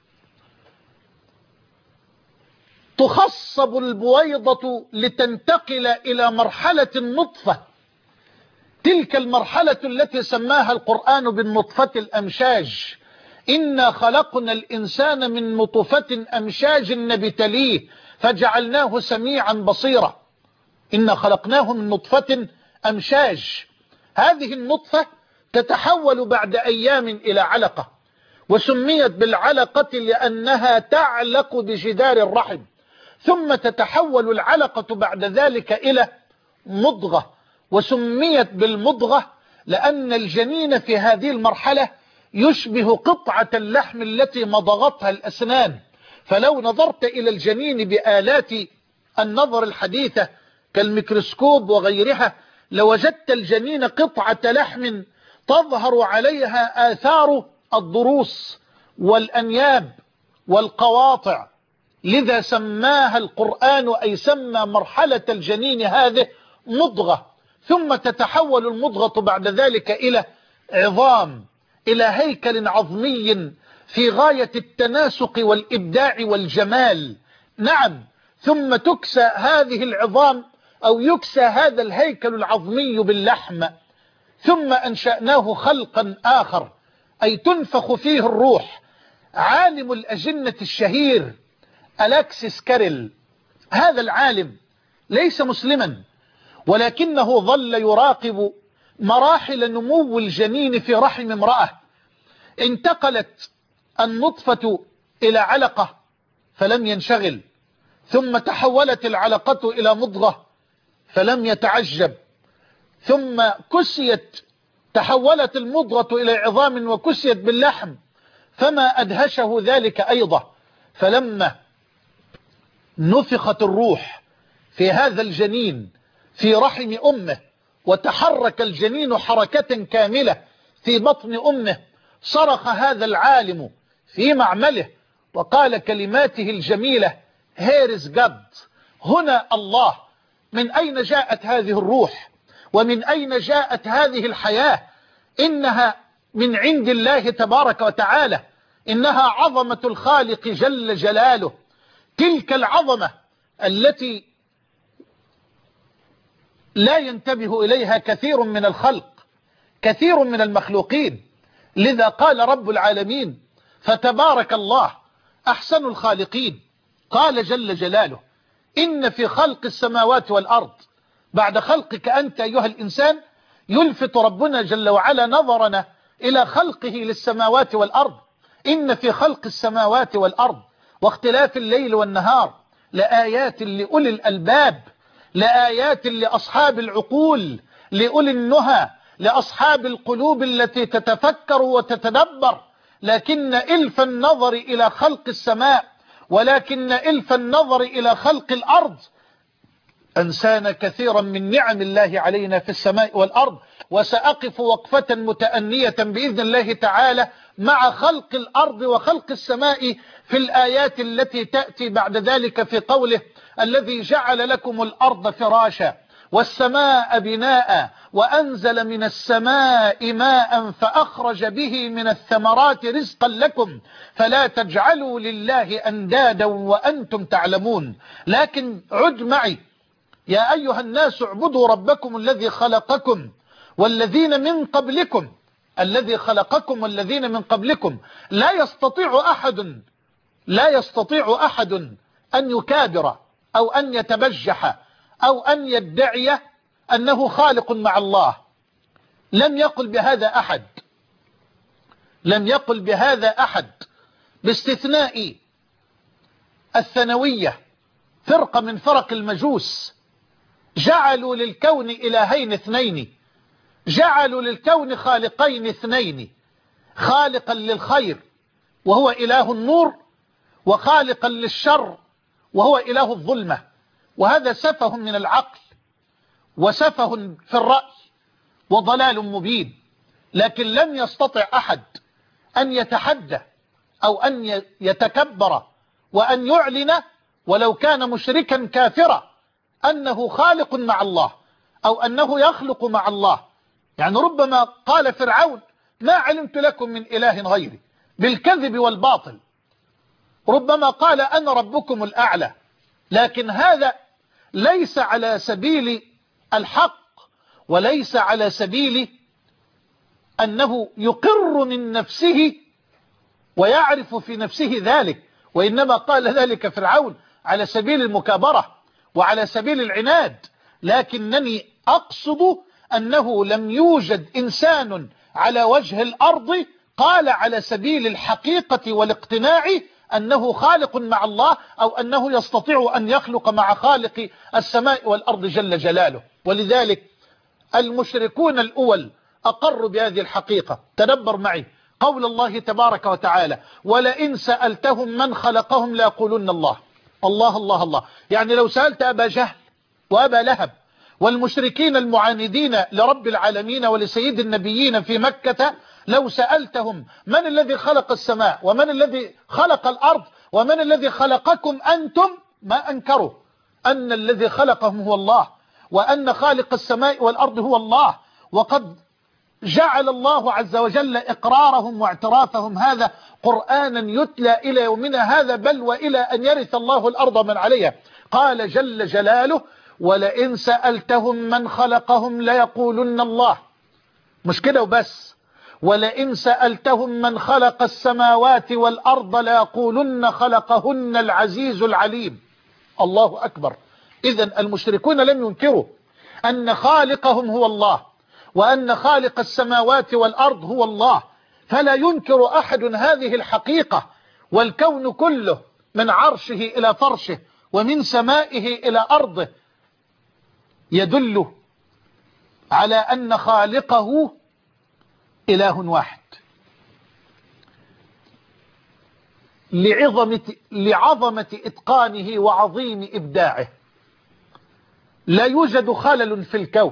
تخصب البويضة لتنتقل إلى مرحلة النطفة، تلك المرحلة التي سماها القرآن بالنطفة الأمشاج. إنا خلقنا الإنسان من نطفة أمشاج نبتليه فجعلناه سميعا بصيرا. إنا خلقناه من نطفة أمشاج، هذه النطفة تتحول بعد أيام إلى علقة، وسميت بالعلقة لأنها تعلق بجدار الرحم، ثم تتحول العلقة بعد ذلك إلى مضغة، وسميت بالمضغة لأن الجنين في هذه المرحلة يشبه قطعة اللحم التي مضغتها الأسنان، فلو نظرت إلى الجنين بآلات النظر الحديثة كالميكروسكوب وغيرها لوجدت الجنين قطعة لحم تظهر عليها آثار الضروس والأنياب والقواطع، لذا سماها القرآن أي سمى مرحلة الجنين هذه مضغة، ثم تتحول المضغة بعد ذلك إلى عظام، إلى هيكل عظمي في غاية التناسق والإبداع والجمال. نعم، ثم تكسى هذه العظام أو يكسى هذا الهيكل العظمي باللحم، ثم أنشأناه خلقا آخر أي تنفخ فيه الروح. عالم الأجنة الشهير ألكسيس كاريل، هذا العالم ليس مسلما، ولكنه ظل يراقب مراحل نمو الجنين في رحم امرأة. انتقلت النطفة إلى علقة فلم ينشغل، ثم تحولت العلقة إلى مضغة فلم يتعجب، ثم تحولت المضغة إلى عظام وكسيت باللحم فما أدهشه ذلك أيضا. فلما نفخت الروح في هذا الجنين في رحم أمه وتحرك الجنين حركة كاملة في بطن أمه، صرخ هذا العالم في معمله وقال كلماته الجميلة: هيرز جاد، هنا الله. من أين جاءت هذه الروح ومن أين جاءت هذه الحياة؟ إنها من عند الله تبارك وتعالى، إنها عظمة الخالق جل جلاله، تلك العظمة التي لا ينتبه إليها كثير من الخلق، كثير من المخلوقين. لذا قال رب العالمين: فتبارك الله أحسن الخالقين. قال جل جلاله: إن في خلق السماوات والأرض، بعد خلقك أنت أيها الإنسان يلفت ربنا جل وعلا نظرنا إلى خلقه للسماوات والأرض. إن في خلق السماوات والأرض واختلاف الليل والنهار لآيات لأولي الألباب، لآيات لأصحاب العقول، لأولي النهى، لأصحاب القلوب التي تتفكر وتتدبر. لكن إلف النظر إلى خلق السماء، ولكن إلف النظر إلى خلق الأرض أنسانا كثيرا من نعم الله علينا في السماء والأرض. وسأقف وقفة متأنية بإذن الله تعالى مع خلق الأرض وخلق السماء في الآيات التي تأتي بعد ذلك في قوله: الذي جعل لكم الأرض فراشا والسماء بناء وأنزل من السماء ماء فأخرج به من الثمرات رزقا لكم فلا تجعلوا لله أندادا وأنتم تعلمون. لكن عد معي: يا أيها الناس اعبدوا ربكم الذي خلقكم والذين من قبلكم. الذي خلقكم والذين من قبلكم. لا يستطيع أحد أن يكابر أو أن يتبجح أو أن يدعي أنه خالق مع الله. لم يقل بهذا أحد باستثناء الثانوية، فرقة من فرق المجوس، جعلوا للكون إلهين اثنين، جعلوا للكون خالقين اثنين: خالقا للخير وهو إله النور، وخالقا للشر وهو إله الظلمة. وهذا سفه من العقل وسفه في الرأي وضلال مبين. لكن لم يستطع أحد أن يتحدى أو أن يتكبر وأن يعلن ولو كان مشركا كافرا أنه خالق مع الله أو أنه يخلق مع الله. يعني ربما قال فرعون: ما علمت لكم من إله غيري، بالكذب والباطل. ربما قال: أنا ربكم الأعلى. لكن هذا ليس على سبيل الحق وليس على سبيل أنه يقر من نفسه ويعرف في نفسه ذلك، وإنما قال ذلك فرعون على سبيل المكابرة وعلى سبيل العناد. لكنني أقصد أنه لم يوجد إنسان على وجه الأرض قال على سبيل الحقيقة والاقتناع أنه خالق مع الله أو أنه يستطيع أن يخلق مع خالق السماء والأرض جل جلاله. ولذلك المشركون الأول أقروا بهذه الحقيقة. تدبر معي قول الله تبارك وتعالى: ولئن سألتهم من خلقهم ليقولن الله. الله الله الله. يعني لو سألت أبا جهل وأبا لهب والمشركين المعاندين لرب العالمين ولسيد النبيين في مكة، لو سألتهم من الذي خلق السماء ومن الذي خلق الأرض ومن الذي خلقكم أنتم، ما أنكروا أن الذي خلقهم هو الله وأن خالق السماء والأرض هو الله. وقد جعل الله عز وجل إقرارهم واعترافهم هذا قرآنا يتلى إلى يومنا هذا، بل وإلى أن يرث الله الأرض من عليها. قال جل جلاله: ولئن سألتهم من خلقهم ليقولن الله. مش كده وبس، ولئن سألتهم من خلق السماوات والأرض ليقولن خلقهن العزيز العليم. الله أكبر. إذن المشركون لم ينكروا أن خالقهم هو الله وأن خالق السماوات والأرض هو الله، فلا ينكر أحد هذه الحقيقة. والكون كله من عرشه إلى فرشه ومن سمائه إلى أرضه يدل على أن خالقه إله واحد. لعظمة إتقانه وعظيم إبداعه لا يوجد خلل في الكون،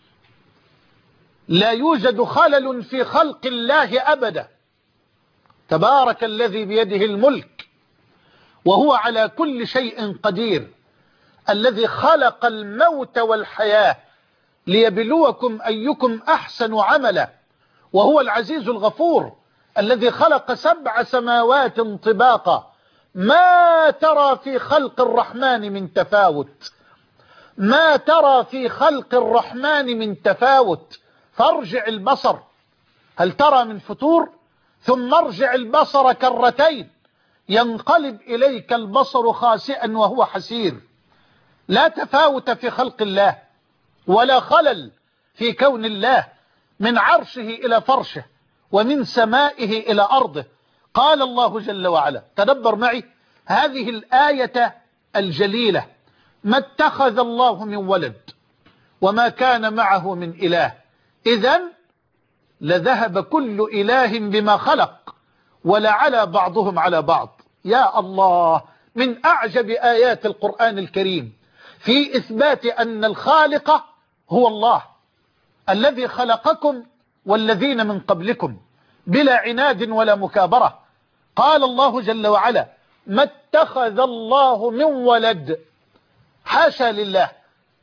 لا يوجد خلل في خلق الله أبدا. تبارك الذي بيده الملك وهو على كل شيء قدير، الذي خلق الموت والحياة ليبلوكم أيكم أحسن عملا، وهو العزيز الغفور الذي خلق 7 سماوات طباقا. ما ترى في خلق الرحمن من تفاوت، ما ترى في خلق الرحمن من تفاوت. فارجع البصر هل ترى من فتور، ثم ارجع البصر كرتين ينقلب إليك البصر خاسئا وهو حسير. لا تفاوت في خلق الله ولا خلل في كون الله، من عرشه إلى فرشه ومن سمائه إلى أرضه. قال الله جل وعلا، تدبر معي هذه الآية الجليلة: ما اتخذ الله من ولد وما كان معه من إله، إذن لذهب كل إله بما خلق ولعلى بعضهم على بعض. يا الله، من أعجب آيات القرآن الكريم في إثبات أن الخالق هو الله الذي خلقكم والذين من قبلكم بلا عناد ولا مكابرة. قال الله جل وعلا: ما اتخذ الله من ولد. حاشا لله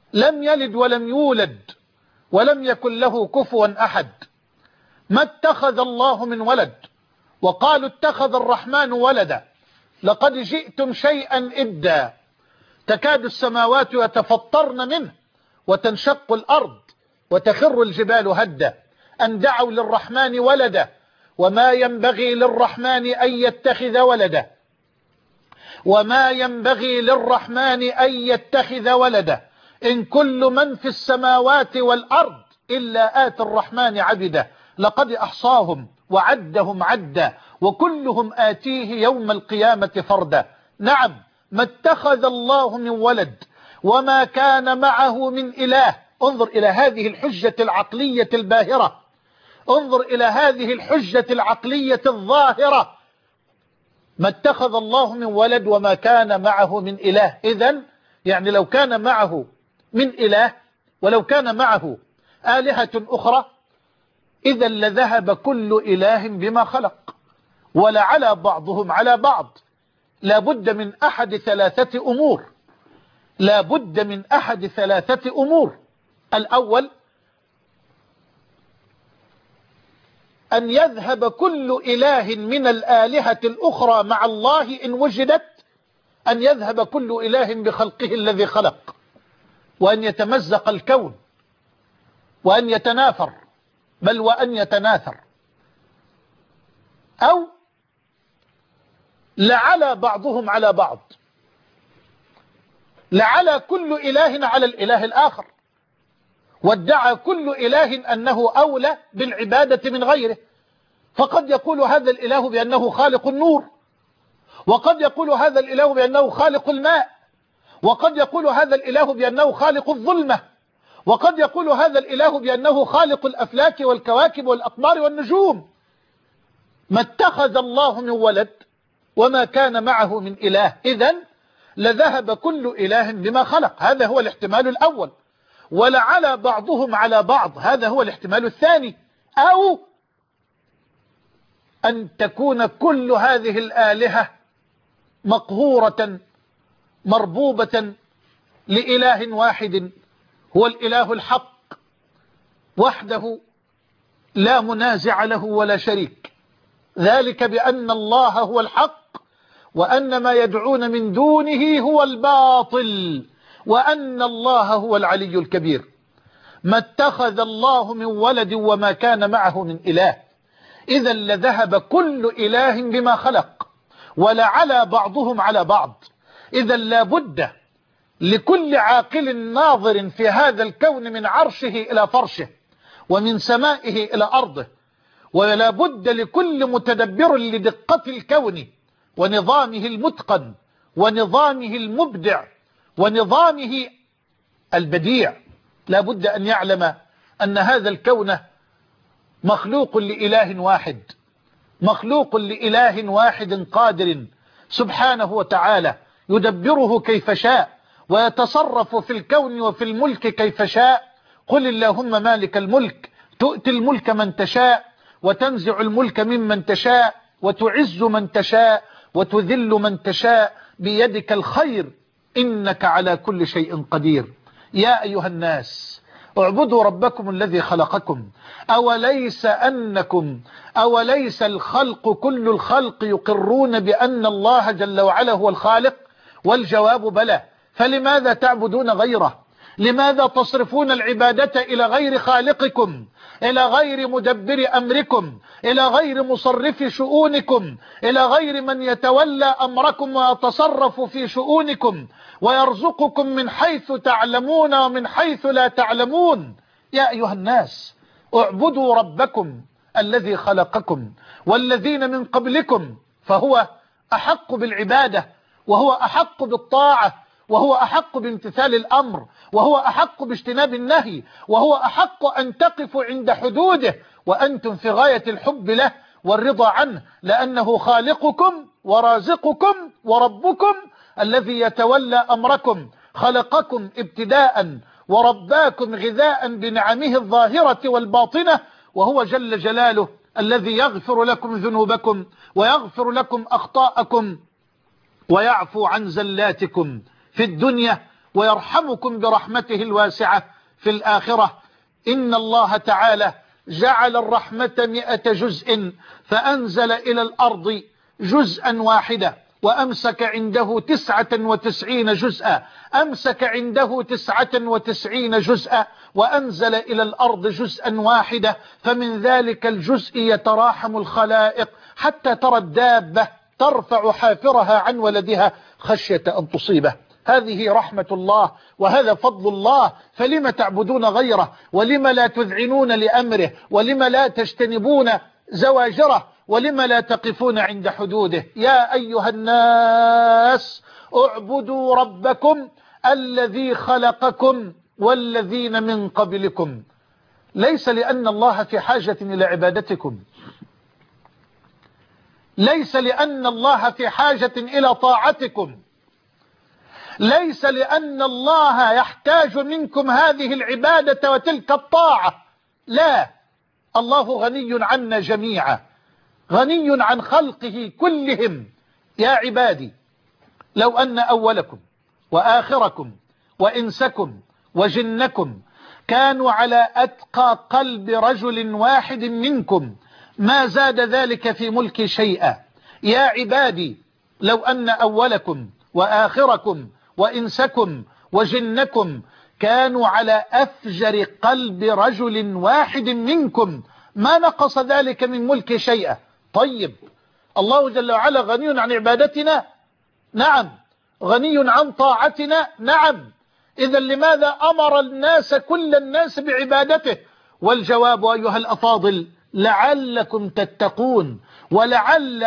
لم يلد ولم يولد ولم يكن له كفوا أحد. ما اتخذ الله من ولد، وقالوا اتخذ الرحمن ولدا لقد جئتم شيئا إدا تكاد السماوات يتفطرن منه وتنشق الأرض وتخر الجبال هدا أن دعوا للرحمن ولدا وما ينبغي للرحمن أن يتخذ ولدا وما ينبغي للرحمن أن يتخذ ولدا إن كل من في السماوات والأرض إلا آتي الرحمن عبدا لقد أحصاهم وعدهم عدا وكلهم آتيه يوم القيامة فردا. نعم، ما اتخذ الله من ولد وما كان معه من إله. انظر إلى هذه الحجة العقلية الباهرة، انظر إلى هذه الحجة العقلية الظاهرة. ما اتخذ الله من ولد وما كان معه من إله. إذن يعني لو كان معه من إله ولو كان معه آلهة أخرى إذا لذهب كل إله بما خلق ولعلى بعضهم على بعض. لا بد من أحد ثلاثة أمور، لا بد من أحد ثلاثة أمور. الأول أن يذهب كل إله من الآلهة الأخرى مع الله إن وجدت، أن يذهب كل إله بخلقه الذي خلق، وأن يتمزق الكون وأن يتناثر، بل وأن يتناثر. أو لعلى بعضهم على بعض، لعلى كل إله على الإله الآخر، وادعى كل إله أنه أولى بالعبادة من غيره. فقد يقول هذا الإله بأنه خالق النور، وقد يقول هذا الإله بأنه خالق الماء، وقد يقول هذا الإله بأنه خالق الظلمة، وقد يقول هذا الإله بأنه خالق الأفلاك والكواكب والأقمار والنجوم. ما اتخذ الله من ولد وما كان معه من إله، إذن لذهب كل إله بما خلق. هذا هو الاحتمال الأول. ولعلى بعضهم على بعض، هذا هو الاحتمال الثاني. أو أن تكون كل هذه الآلهة مقهورة مربوبة لإله واحد هو الإله الحق وحده لا منازع له ولا شريك، ذلك بأن الله هو الحق وأن ما يدعون من دونه هو الباطل وأن الله هو العلي الكبير. ما اتخذ الله من ولد وما كان معه من إله، إذا لذهب كل إله بما خلق ولعلى بعضهم على بعض. إذا لا بد لكل عاقل ناظر في هذا الكون من عرشه إلى فرشه ومن سمائه إلى أرضه، ولا بد لكل متدبر لدقة الكون ونظامه المتقن ونظامه المبدع ونظامه البديع، لا بد أن يعلم أن هذا الكون مخلوق لإله واحد، مخلوق لإله واحد قادر سبحانه وتعالى يدبره كيف شاء ويتصرف في الكون وفي الملك كيف شاء. قل اللهم مالك الملك تؤتي الملك من تشاء وتنزع الملك ممن تشاء وتعز من تشاء وتذل من تشاء بيدك الخير إنك على كل شيء قدير. يا أيها الناس اعبدوا ربكم الذي خلقكم أوليس الخلق كل الخلق يقرون بأن الله جل وعلا هو الخالق؟ والجواب بلى. فلماذا تعبدون غيره؟ لماذا تصرفون العبادة إلى غير خالقكم، إلى غير مدبر أمركم، إلى غير مصرف شؤونكم، إلى غير من يتولى أمركم ويتصرف في شؤونكم ويرزقكم من حيث تعلمون ومن حيث لا تعلمون؟ يا أيها الناس اعبدوا ربكم الذي خلقكم والذين من قبلكم، فهو أحق بالعبادة وهو أحق بالطاعة وهو أحق بامتثال الأمر وهو أحق باجتناب النهي وهو أحق أن تقفوا عند حدوده وأنتم في غاية الحب له والرضا عنه، لأنه خالقكم ورازقكم وربكم الذي يتولى أمركم، خلقكم ابتداء ورباكم غذاء بنعمه الظاهرة والباطنة، وهو جل جلاله الذي يغفر لكم ذنوبكم ويغفر لكم أخطاءكم ويعفو عن زلاتكم في الدنيا ويرحمكم برحمته الواسعة في الآخرة. إن الله تعالى جعل الرحمة 100 جزء فأنزل إلى الأرض جزءا واحدا وأمسك عنده 99 جزءا، أمسك عنده 99 جزءا وأنزل إلى الأرض جزءا واحدا، فمن ذلك الجزء يتراحم الخلائق حتى ترى الدابة ترفع حافرها عن ولدها خشية أن تصيبه. هذه رحمة الله وهذا فضل الله، فلم تعبدون غيره؟ ولم لا تذعنون لأمره؟ ولم لا تجتنبون زواجره؟ ولم لا تقفون عند حدوده؟ يا أيها الناس اعبدوا ربكم الذي خلقكم والذين من قبلكم. ليس لأن الله في حاجة إلى عبادتكم، ليس لأن الله في حاجة إلى طاعتكم، ليس لأن الله يحتاج منكم هذه العبادة وتلك الطاعة، لا، الله غني عنا جميعا، غني عن خلقه كلهم. يا عبادي لو أن أولكم وآخركم وإنسكم وجنكم كانوا على أتقى قلب رجل واحد منكم ما زاد ذلك في ملك شيئا. يا عبادي لو أن أولكم وآخركم وإنسكم وجنكم كانوا على أفجر قلب رجل واحد منكم ما نقص ذلك من ملك شيئا. طيب، الله جل وعلا غني عن عبادتنا؟ نعم. غني عن طاعتنا؟ نعم. إذا لماذا أمر الناس كل الناس بعبادته؟ والجواب أيها الأفاضل لعلكم تتقون. ولعل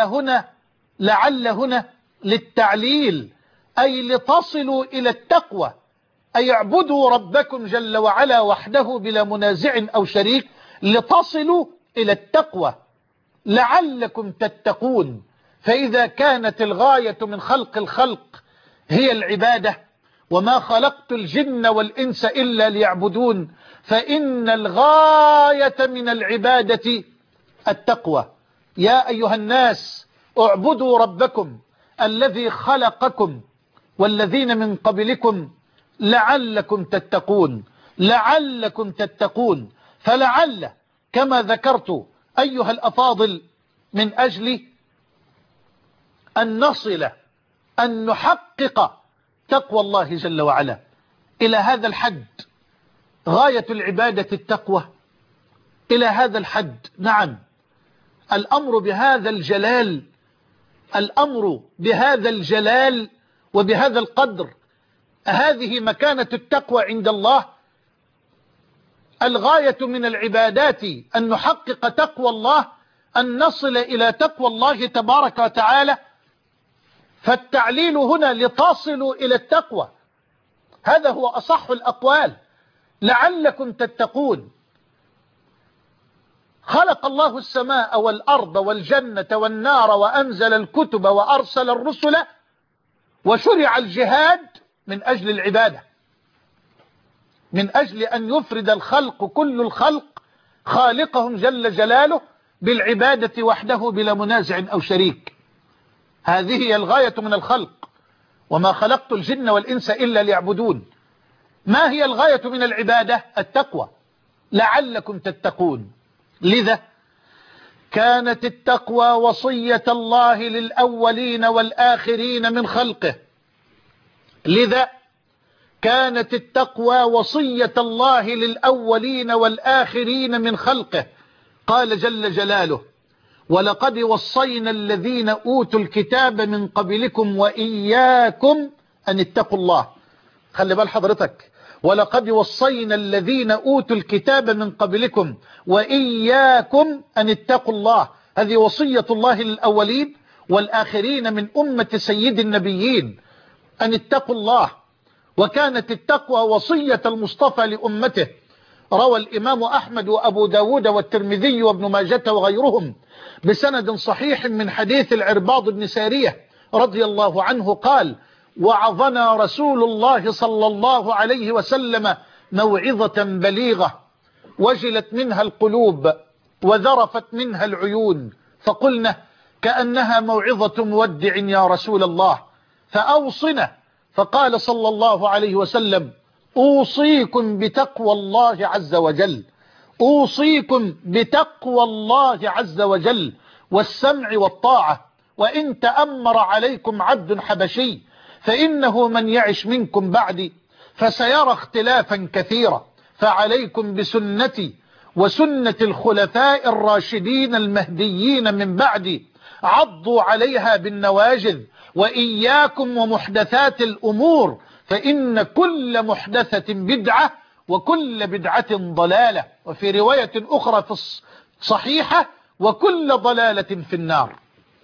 هنا للتعليل، أي لتصلوا إلى التقوى، أي اعبدوا ربكم جل وعلا وحده بلا منازع أو شريك لتصلوا إلى التقوى لعلكم تتقون. فإذا كانت الغاية من خلق الخلق هي العبادة، وما خلقت الجن والإنس إلا ليعبدون، فإن الغاية من العبادة التقوى. يا أيها الناس اعبدوا ربكم الذي خلقكم والذين من قبلكم لعلكم تتقون، لعلكم تتقون. فلعل كما ذكرت أيها الأفاضل من أجل أن نصل أن نحقق تقوى الله جل وعلا إلى هذا الحد. غاية العبادة التقوى إلى هذا الحد. نعم، الأمر بهذا الجلال، الأمر بهذا الجلال وبهذا القدر. هذه مكانة التقوى عند الله. الغاية من العبادات أن نحقق تقوى الله، أن نصل إلى تقوى الله تبارك وتعالى. فالتعليل هنا لتصلوا إلى التقوى، هذا هو أصح الأقوال. لعلكم تتقون. خلق الله السماء والأرض والجنة والنار وأنزل الكتب وأرسل الرسل وشرع الجهاد من أجل العبادة، من أجل أن يفرد الخلق كل الخلق خالقهم جل جلاله بالعبادة وحده بلا منازع أو شريك. هذه هي الغاية من الخلق. وما خلقت الجن والإنس إلا ليعبدون. ما هي الغاية من العبادة؟ التقوى. لعلكم تتقون. لذا كانت التقوى وصية الله للأولين والآخرين من خلقه. لذا كانت التقوى وصية الله للأولين والآخرين من خلقه. قال جل جلاله: ولقد وصينا الذين أوتوا الكتاب من قبلكم وإياكم أن اتقوا الله. خلي بال حضرتك، ولقد وصينا الذين أوتوا الكتاب من قبلكم وإياكم أن اتقوا الله. هذه وصية الله للأولين والآخرين من أمة سيد النبيين أن اتقوا الله. وكانت التقوى وصية المصطفى لأمته. روى الإمام أحمد وأبو داود والترمذي وابن ماجة وغيرهم بسند صحيح من حديث العرباض بن سارية رضي الله عنه قال: وعظنا رسول الله صلى الله عليه وسلم موعظة بليغة وجلت منها القلوب وذرفت منها العيون، فقلنا: كأنها موعظة مودع يا رسول الله، فأوصنا فقال صلى الله عليه وسلم: أوصيكم بتقوى الله عز وجل، أوصيكم بتقوى الله عز وجل والسمع والطاعة، وإن تأمر عليكم عبد حبشي فإنه من يعش منكم بعدي فسيرى اختلافا كثيرا، فعليكم بسنتي وسنة الخلفاء الراشدين المهديين من بعدي، عضوا عليها بالنواجذ، وإياكم ومحدثات الأمور، فإن كل محدثة بدعة وكل بدعة ضلالة، وفي رواية أخرى في الصحيحة: وكل ضلالة في النار.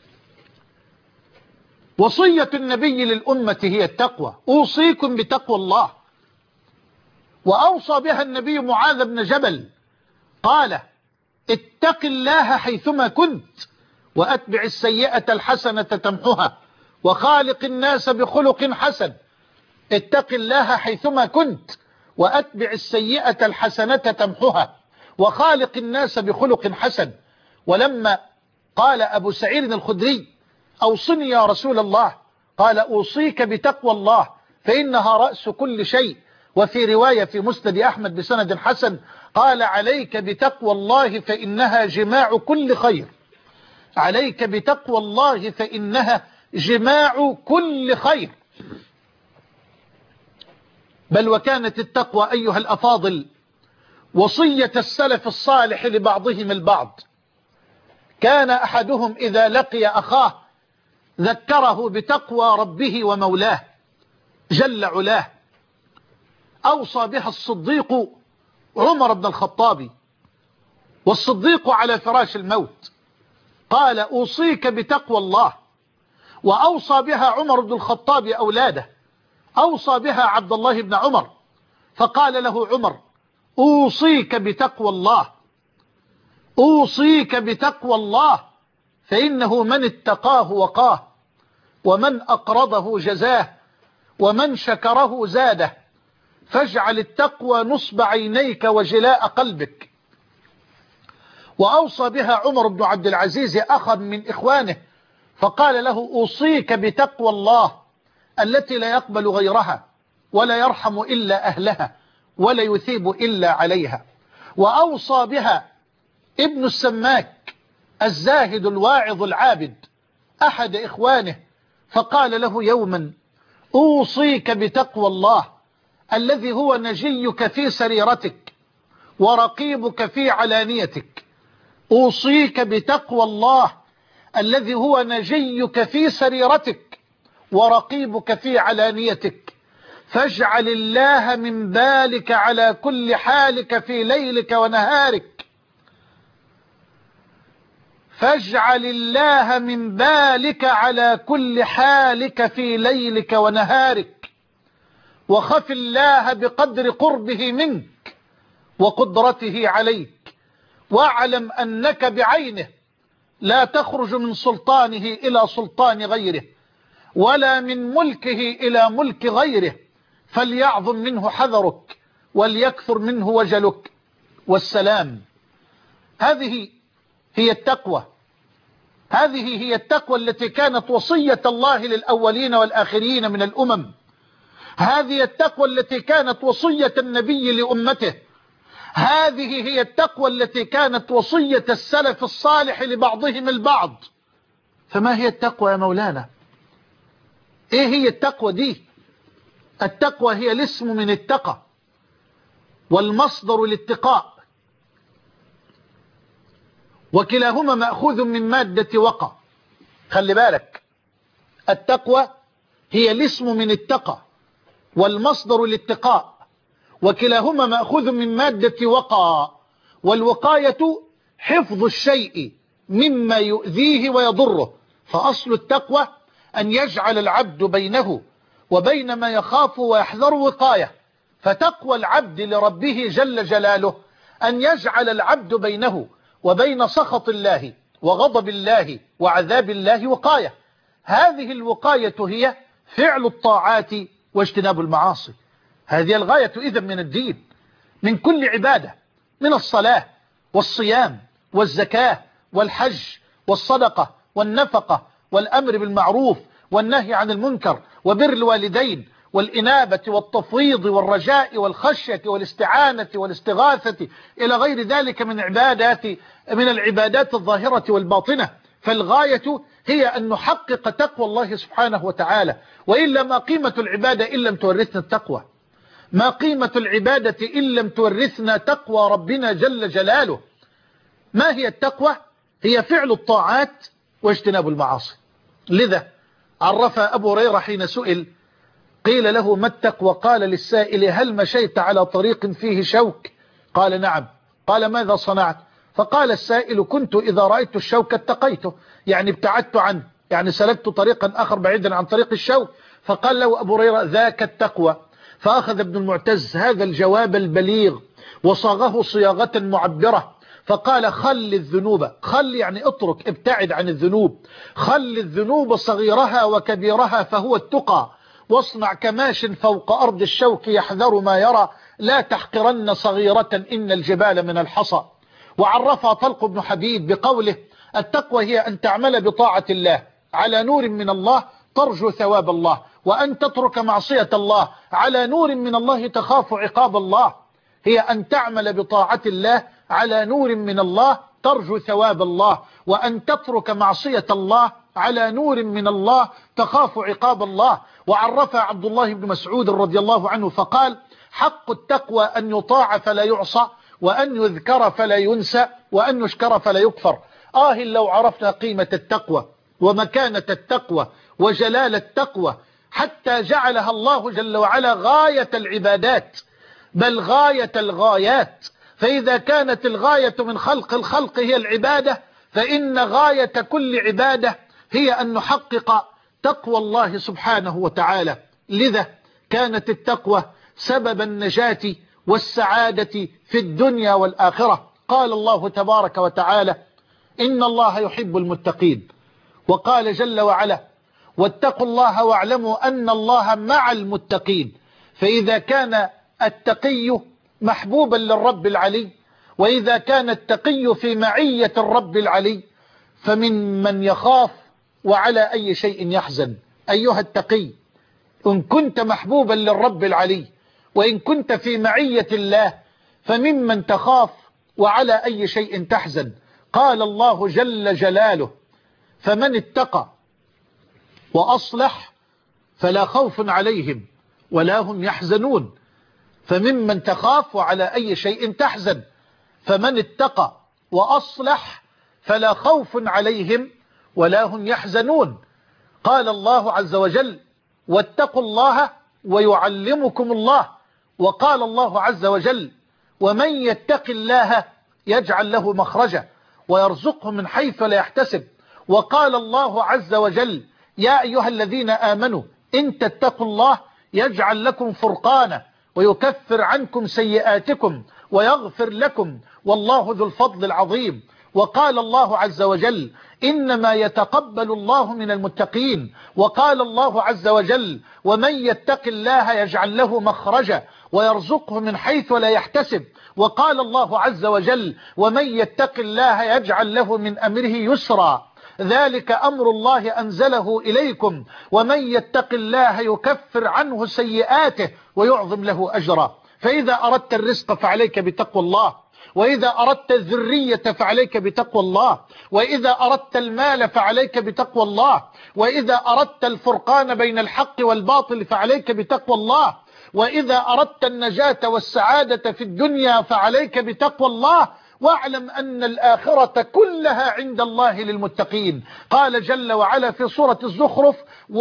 وصية النبي للأمة هي التقوى: أوصيكم بتقوى الله. وأوصى بها النبي معاذ بن جبل، قال: اتق الله حيثما كنت، وأتبع السيئة الحسنة تمحها، وخالق الناس بخلق حسن. اتق الله حيثما كنت، وأتبع السيئة الحسنة تمحها، وخالق الناس بخلق حسن. ولما قال أبو سعيد الخدري: أوصني يا رسول الله، قال: أوصيك بتقوى الله فإنها رأس كل شيء. وفي رواية في مسند أحمد بسند حسن قال: عليك بتقوى الله فإنها جماع كل خير، عليك بتقوى الله فإنها جماع كل خير. بل وكانت التقوى أيها الأفاضل وصية السلف الصالح لبعضهم البعض. كان أحدهم إذا لقي أخاه ذكره بتقوى ربه ومولاه جل علاه. أوصى بها الصديق عمر بن الخطاب، والصديق على فراش الموت، قال: أوصيك بتقوى الله. وأوصى بها عمر بن الخطاب أولاده، أوصى بها عبد الله بن عمر، فقال له عمر: أوصيك بتقوى الله، أوصيك بتقوى الله، فإنه من اتقاه وقاه، ومن أقرضه جزاه، ومن شكره زاده، فاجعل التقوى نصب عينيك وجلاء قلبك. وأوصى بها عمر بن عبد العزيز أخا من إخوانه، فقال له: أوصيك بتقوى الله التي لا يقبل غيرها، ولا يرحم إلا أهلها، ولا يثيب إلا عليها. وأوصى بها ابن السماك الزاهد الواعظ العابد أحد إخوانه، فقال له يوما: أوصيك بتقوى الله الذي هو نجيك في سريرتك ورقيبك في علانيتك، أوصيك بتقوى الله الذي هو نجيك في سريرتك ورقيبك في علانيتك، فاجعل الله من بالك على كل حالك في ليلك ونهارك، فاجعل الله من بالك على كل حالك في ليلك ونهارك، وخف الله بقدر قربه منك وقدرته عليك، واعلم أنك بعينه لا تخرج من سلطانه إلى سلطان غيره، ولا من ملكه إلى ملك غيره، فليعظم منه حذرك وليكثر منه وجلك. والسلام. هذه هي التقوى، هذه هي التقوى التي كانت وصية الله للأولين والآخرين من الأمم، هذه التقوى التي كانت وصية النبي لأمته، هذه هي التقوى التي كانت وصية السلف الصالح لبعضهم البعض. فما هي التقوى يا مولانا؟ ايه هي التقوى دي؟ التقوى هي الاسم من اتقى، والمصدر الاتقاء، وكلاهما مأخوذ من مادة وقى. خلي بالك، التقوى هي الاسم من اتقى والمصدر الاتقاء، وكلاهما مأخوذ من مادة وقى. والوقاية حفظ الشيء مما يؤذيه ويضره، فأصل التقوى أن يجعل العبد بينه وبين ما يخاف ويحذر وقاية. فتقوى العبد لربه جل جلاله أن يجعل العبد بينه وبين سخط الله وغضب الله وعذاب الله وقاية. هذه الوقاية هي فعل الطاعات واجتناب المعاصي. هذه الغاية إذن من الدين، من كل عبادة، من الصلاة والصيام والزكاة والحج والصدقة والنفقة والأمر بالمعروف والنهي عن المنكر وبر الوالدين والإنابة والتفويض والرجاء والخشية والاستعانة والاستغاثة إلى غير ذلك من العبادات الظاهرة والباطنة. فالغاية هي أن نحقق تقوى الله سبحانه وتعالى، وإلا ما قيمة العبادة إن لم تورثنا التقوى؟ ما قيمة العبادة إن لم تورثنا تقوى ربنا جل جلاله؟ ما هي التقوى؟ هي فعل الطاعات واجتناب المعاصي. لذا عرف أبو هريرة حين سئل قيل له ما التقوى؟ قال للسائل هل مشيت على طريق فيه شوك؟ قال نعم. قال ماذا صنعت؟ فقال السائل كنت إذا رأيت الشوك اتقيته، يعني ابتعدت عنه، يعني سلكت طريقا آخر بعيدا عن طريق الشوك. فقال له أبو هريرة ذاك التقوى. فأخذ ابن المعتز هذا الجواب البليغ وصاغه صياغة معبرة، فقال خل الذنوب، خل يعني اترك، ابتعد عن الذنوب، خل الذنوب صغيرها وكبيرها فهو التقى، واصنع كماش فوق أرض الشوك يحذر ما يرى، لا تحقرن صغيرة إن الجبال من الحصى. وعرفها طلق بن حبيب بقوله التقوى هي أن تعمل بطاعة الله على نور من الله ترجو ثواب الله، وأن تترك معصية الله على نور من الله تخاف عقاب الله. هي أن تعمل بطاعة الله على نور من الله ترجو ثواب الله، وأن تترك معصية الله على نور من الله تخاف عقاب الله. وعرف عبد الله بن مسعود رضي الله عنه فقال حق التقوى أن يطاع فلا يعصى، وأن يذكر فلا ينسى، وأن يشكر فلا يكفر. لو عرفنا قيمة التقوى ومكانة التقوى وجلال التقوى حتى جعلها الله جل وعلا غاية العبادات، بل غاية الغايات. فإذا كانت الغاية من خلق الخلق هي العبادة، فإن غاية كل عبادة هي أن نحقق تقوى الله سبحانه وتعالى. لذا كانت التقوى سبب النجاة والسعادة في الدنيا والآخرة. قال الله تبارك وتعالى إن الله يحب المتقين، وقال جل وعلا واتقوا الله واعلموا أن الله مع المتقين. فإذا كان التقي محبوبا للرب العلي، وإذا كان التقي في معية الرب العلي، فمن يخاف وعلى أي شيء يحزن. أيها التقي، إن كنت محبوبا للرب العلي وإن كنت في معية الله، فممن تخاف وعلى أي شيء تحزن. قال الله جل جلاله فمن اتقى وأصلح فلا خوف عليهم ولا هم يحزنون. فممن تخاف وعلى أي شيء تحزن. فمن اتقى وأصلح فلا خوف عليهم ولا هم يحزنون. قال الله عز وجل واتقوا الله ويعلمكم الله. وقال الله عز وجل ومن يتق الله يجعل له مخرجا ويرزقه من حيث لا يحتسب. وقال الله عز وجل يا أيها الذين آمنوا إن تتقوا الله يجعل لكم فرقانا ويكفر عنكم سيئاتكم ويغفر لكم والله ذو الفضل العظيم. وقال الله عز وجل إنما يتقبل الله من المتقين. وقال الله عز وجل ومن يتق الله يجعل له مخرجا ويرزقه من حيث لا يحتسب. وقال الله عز وجل ومن يتق الله يجعل له من أمره يسرا ذلك أمر الله أنزله إليكم ومن يتق الله يكفر عنه سيئاته ويعظم له أجرا. فإذا أردت الرزق فعليك بتقوى الله، وإذا أردت الذرية فعليك بتقوى الله، وإذا أردت المال فعليك بتقوى الله، وإذا أردت الفرقان بين الحق والباطل فعليك بتقوى الله، وإذا أردت النجاة والسعادة في الدنيا فعليك بتقوى الله. واعلم أن الآخرة كلها عند الله للمتقين. قال جل وعلا في سورة الزخرف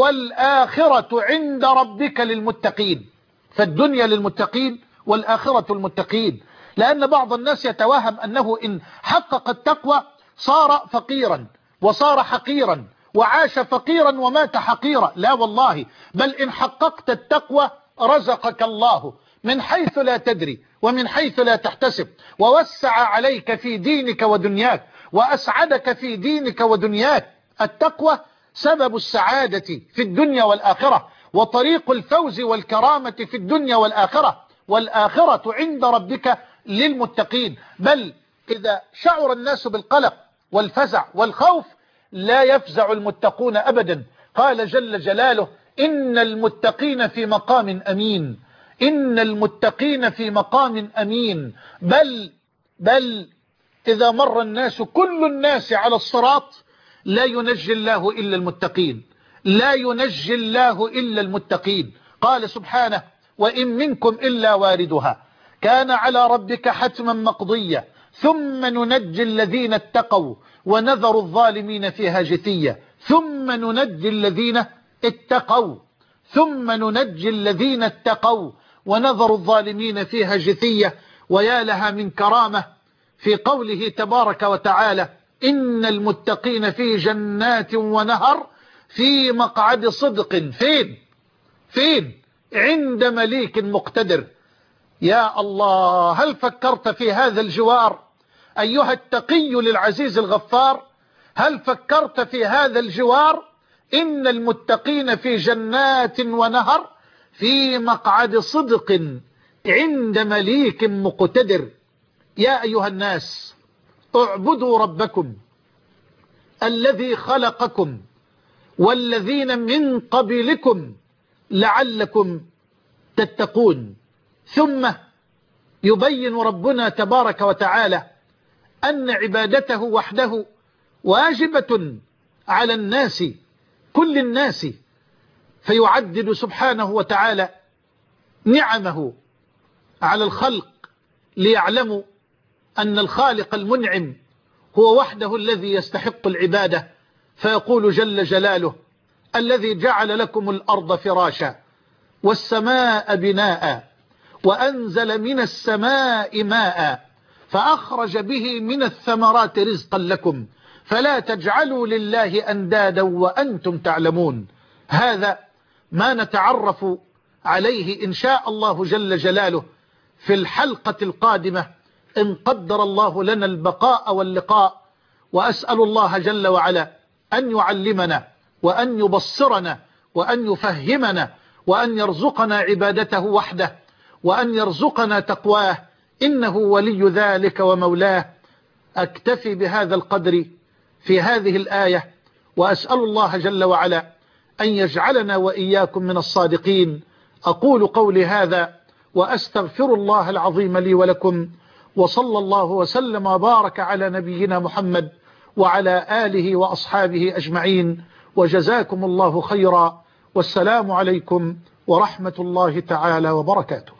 والآخرة عند ربك للمتقين. فالدنيا للمتقين والآخرة المتقين. لأن بعض الناس يتوهم أنه إن حقق التقوى صار فقيرا وصار حقيرا وعاش فقيرا ومات حقيرا. لا والله، بل إن حققت التقوى رزقك الله من حيث لا تدري ومن حيث لا تحتسب، ووسع عليك في دينك ودنياك، وأسعدك في دينك ودنياك. التقوى سبب السعادة في الدنيا والآخرة، وطريق الفوز والكرامة في الدنيا والآخرة. والآخرة عند ربك للمتقين. بل إذا شعر الناس بالقلق والفزع والخوف لا يفزع المتقون أبدا. قال جل جلاله إن المتقين في مقام أمين، إن المتقين في مقام أمين. بل إذا مر الناس كل الناس على الصراط لا ينجي الله إلا المتقين، لا ينجي الله إلا المتقين. قال سبحانه: وإن منكم إلا واردها كان على ربك حتما مقضيا ثم ننجي الذين اتقوا ونذر الظالمين فيها جثيا. ثم ننجي الذين اتقوا، ثم ننجي الذين اتقوا ونذر الظالمين فيها جثيا. ويا لها من كرامة في قوله تبارك وتعالى: إن المتقين في جنات ونهر في مقعد صدق. فين؟ عند مليك مقتدر. يا الله، هل فكرت في هذا الجوار أيها التقي للعزيز الغفار؟ هل فكرت في هذا الجوار؟ إن المتقين في جنات ونهر في مقعد صدق عند مليك مقتدر. يا أيها الناس، اعبدوا ربكم الذي خلقكم والذين من قبلكم لعلكم تتقون. ثم يبين ربنا تبارك وتعالى أن عبادته وحده واجبة على الناس، كل الناس، فيعدد سبحانه وتعالى نعمه على الخلق ليعلموا أن الخالق المنعم هو وحده الذي يستحق العبادة. فيقول جل جلاله: الذي جعل لكم الأرض فراشا والسماء بناء وأنزل من السماء ماء فأخرج به من الثمرات رزقا لكم فلا تجعلوا لله أندادا وأنتم تعلمون. هذا ما نتعرف عليه إن شاء الله جل جلاله في الحلقة القادمة إن قدر الله لنا البقاء واللقاء. وأسأل الله جل وعلا أن يعلمنا وأن يبصرنا وأن يفهمنا وأن يرزقنا عبادته وحده وأن يرزقنا تقواه، إنه ولي ذلك ومولاه. أكتفي بهذا القدر في هذه الآية، وأسأل الله جل وعلا أن يجعلنا وإياكم من الصادقين. أقول قولي هذا وأستغفر الله العظيم لي ولكم، وصلى الله وسلم وبارك على نبينا محمد وعلى آله وأصحابه أجمعين، وجزاكم الله خيرا، والسلام عليكم ورحمة الله تعالى وبركاته.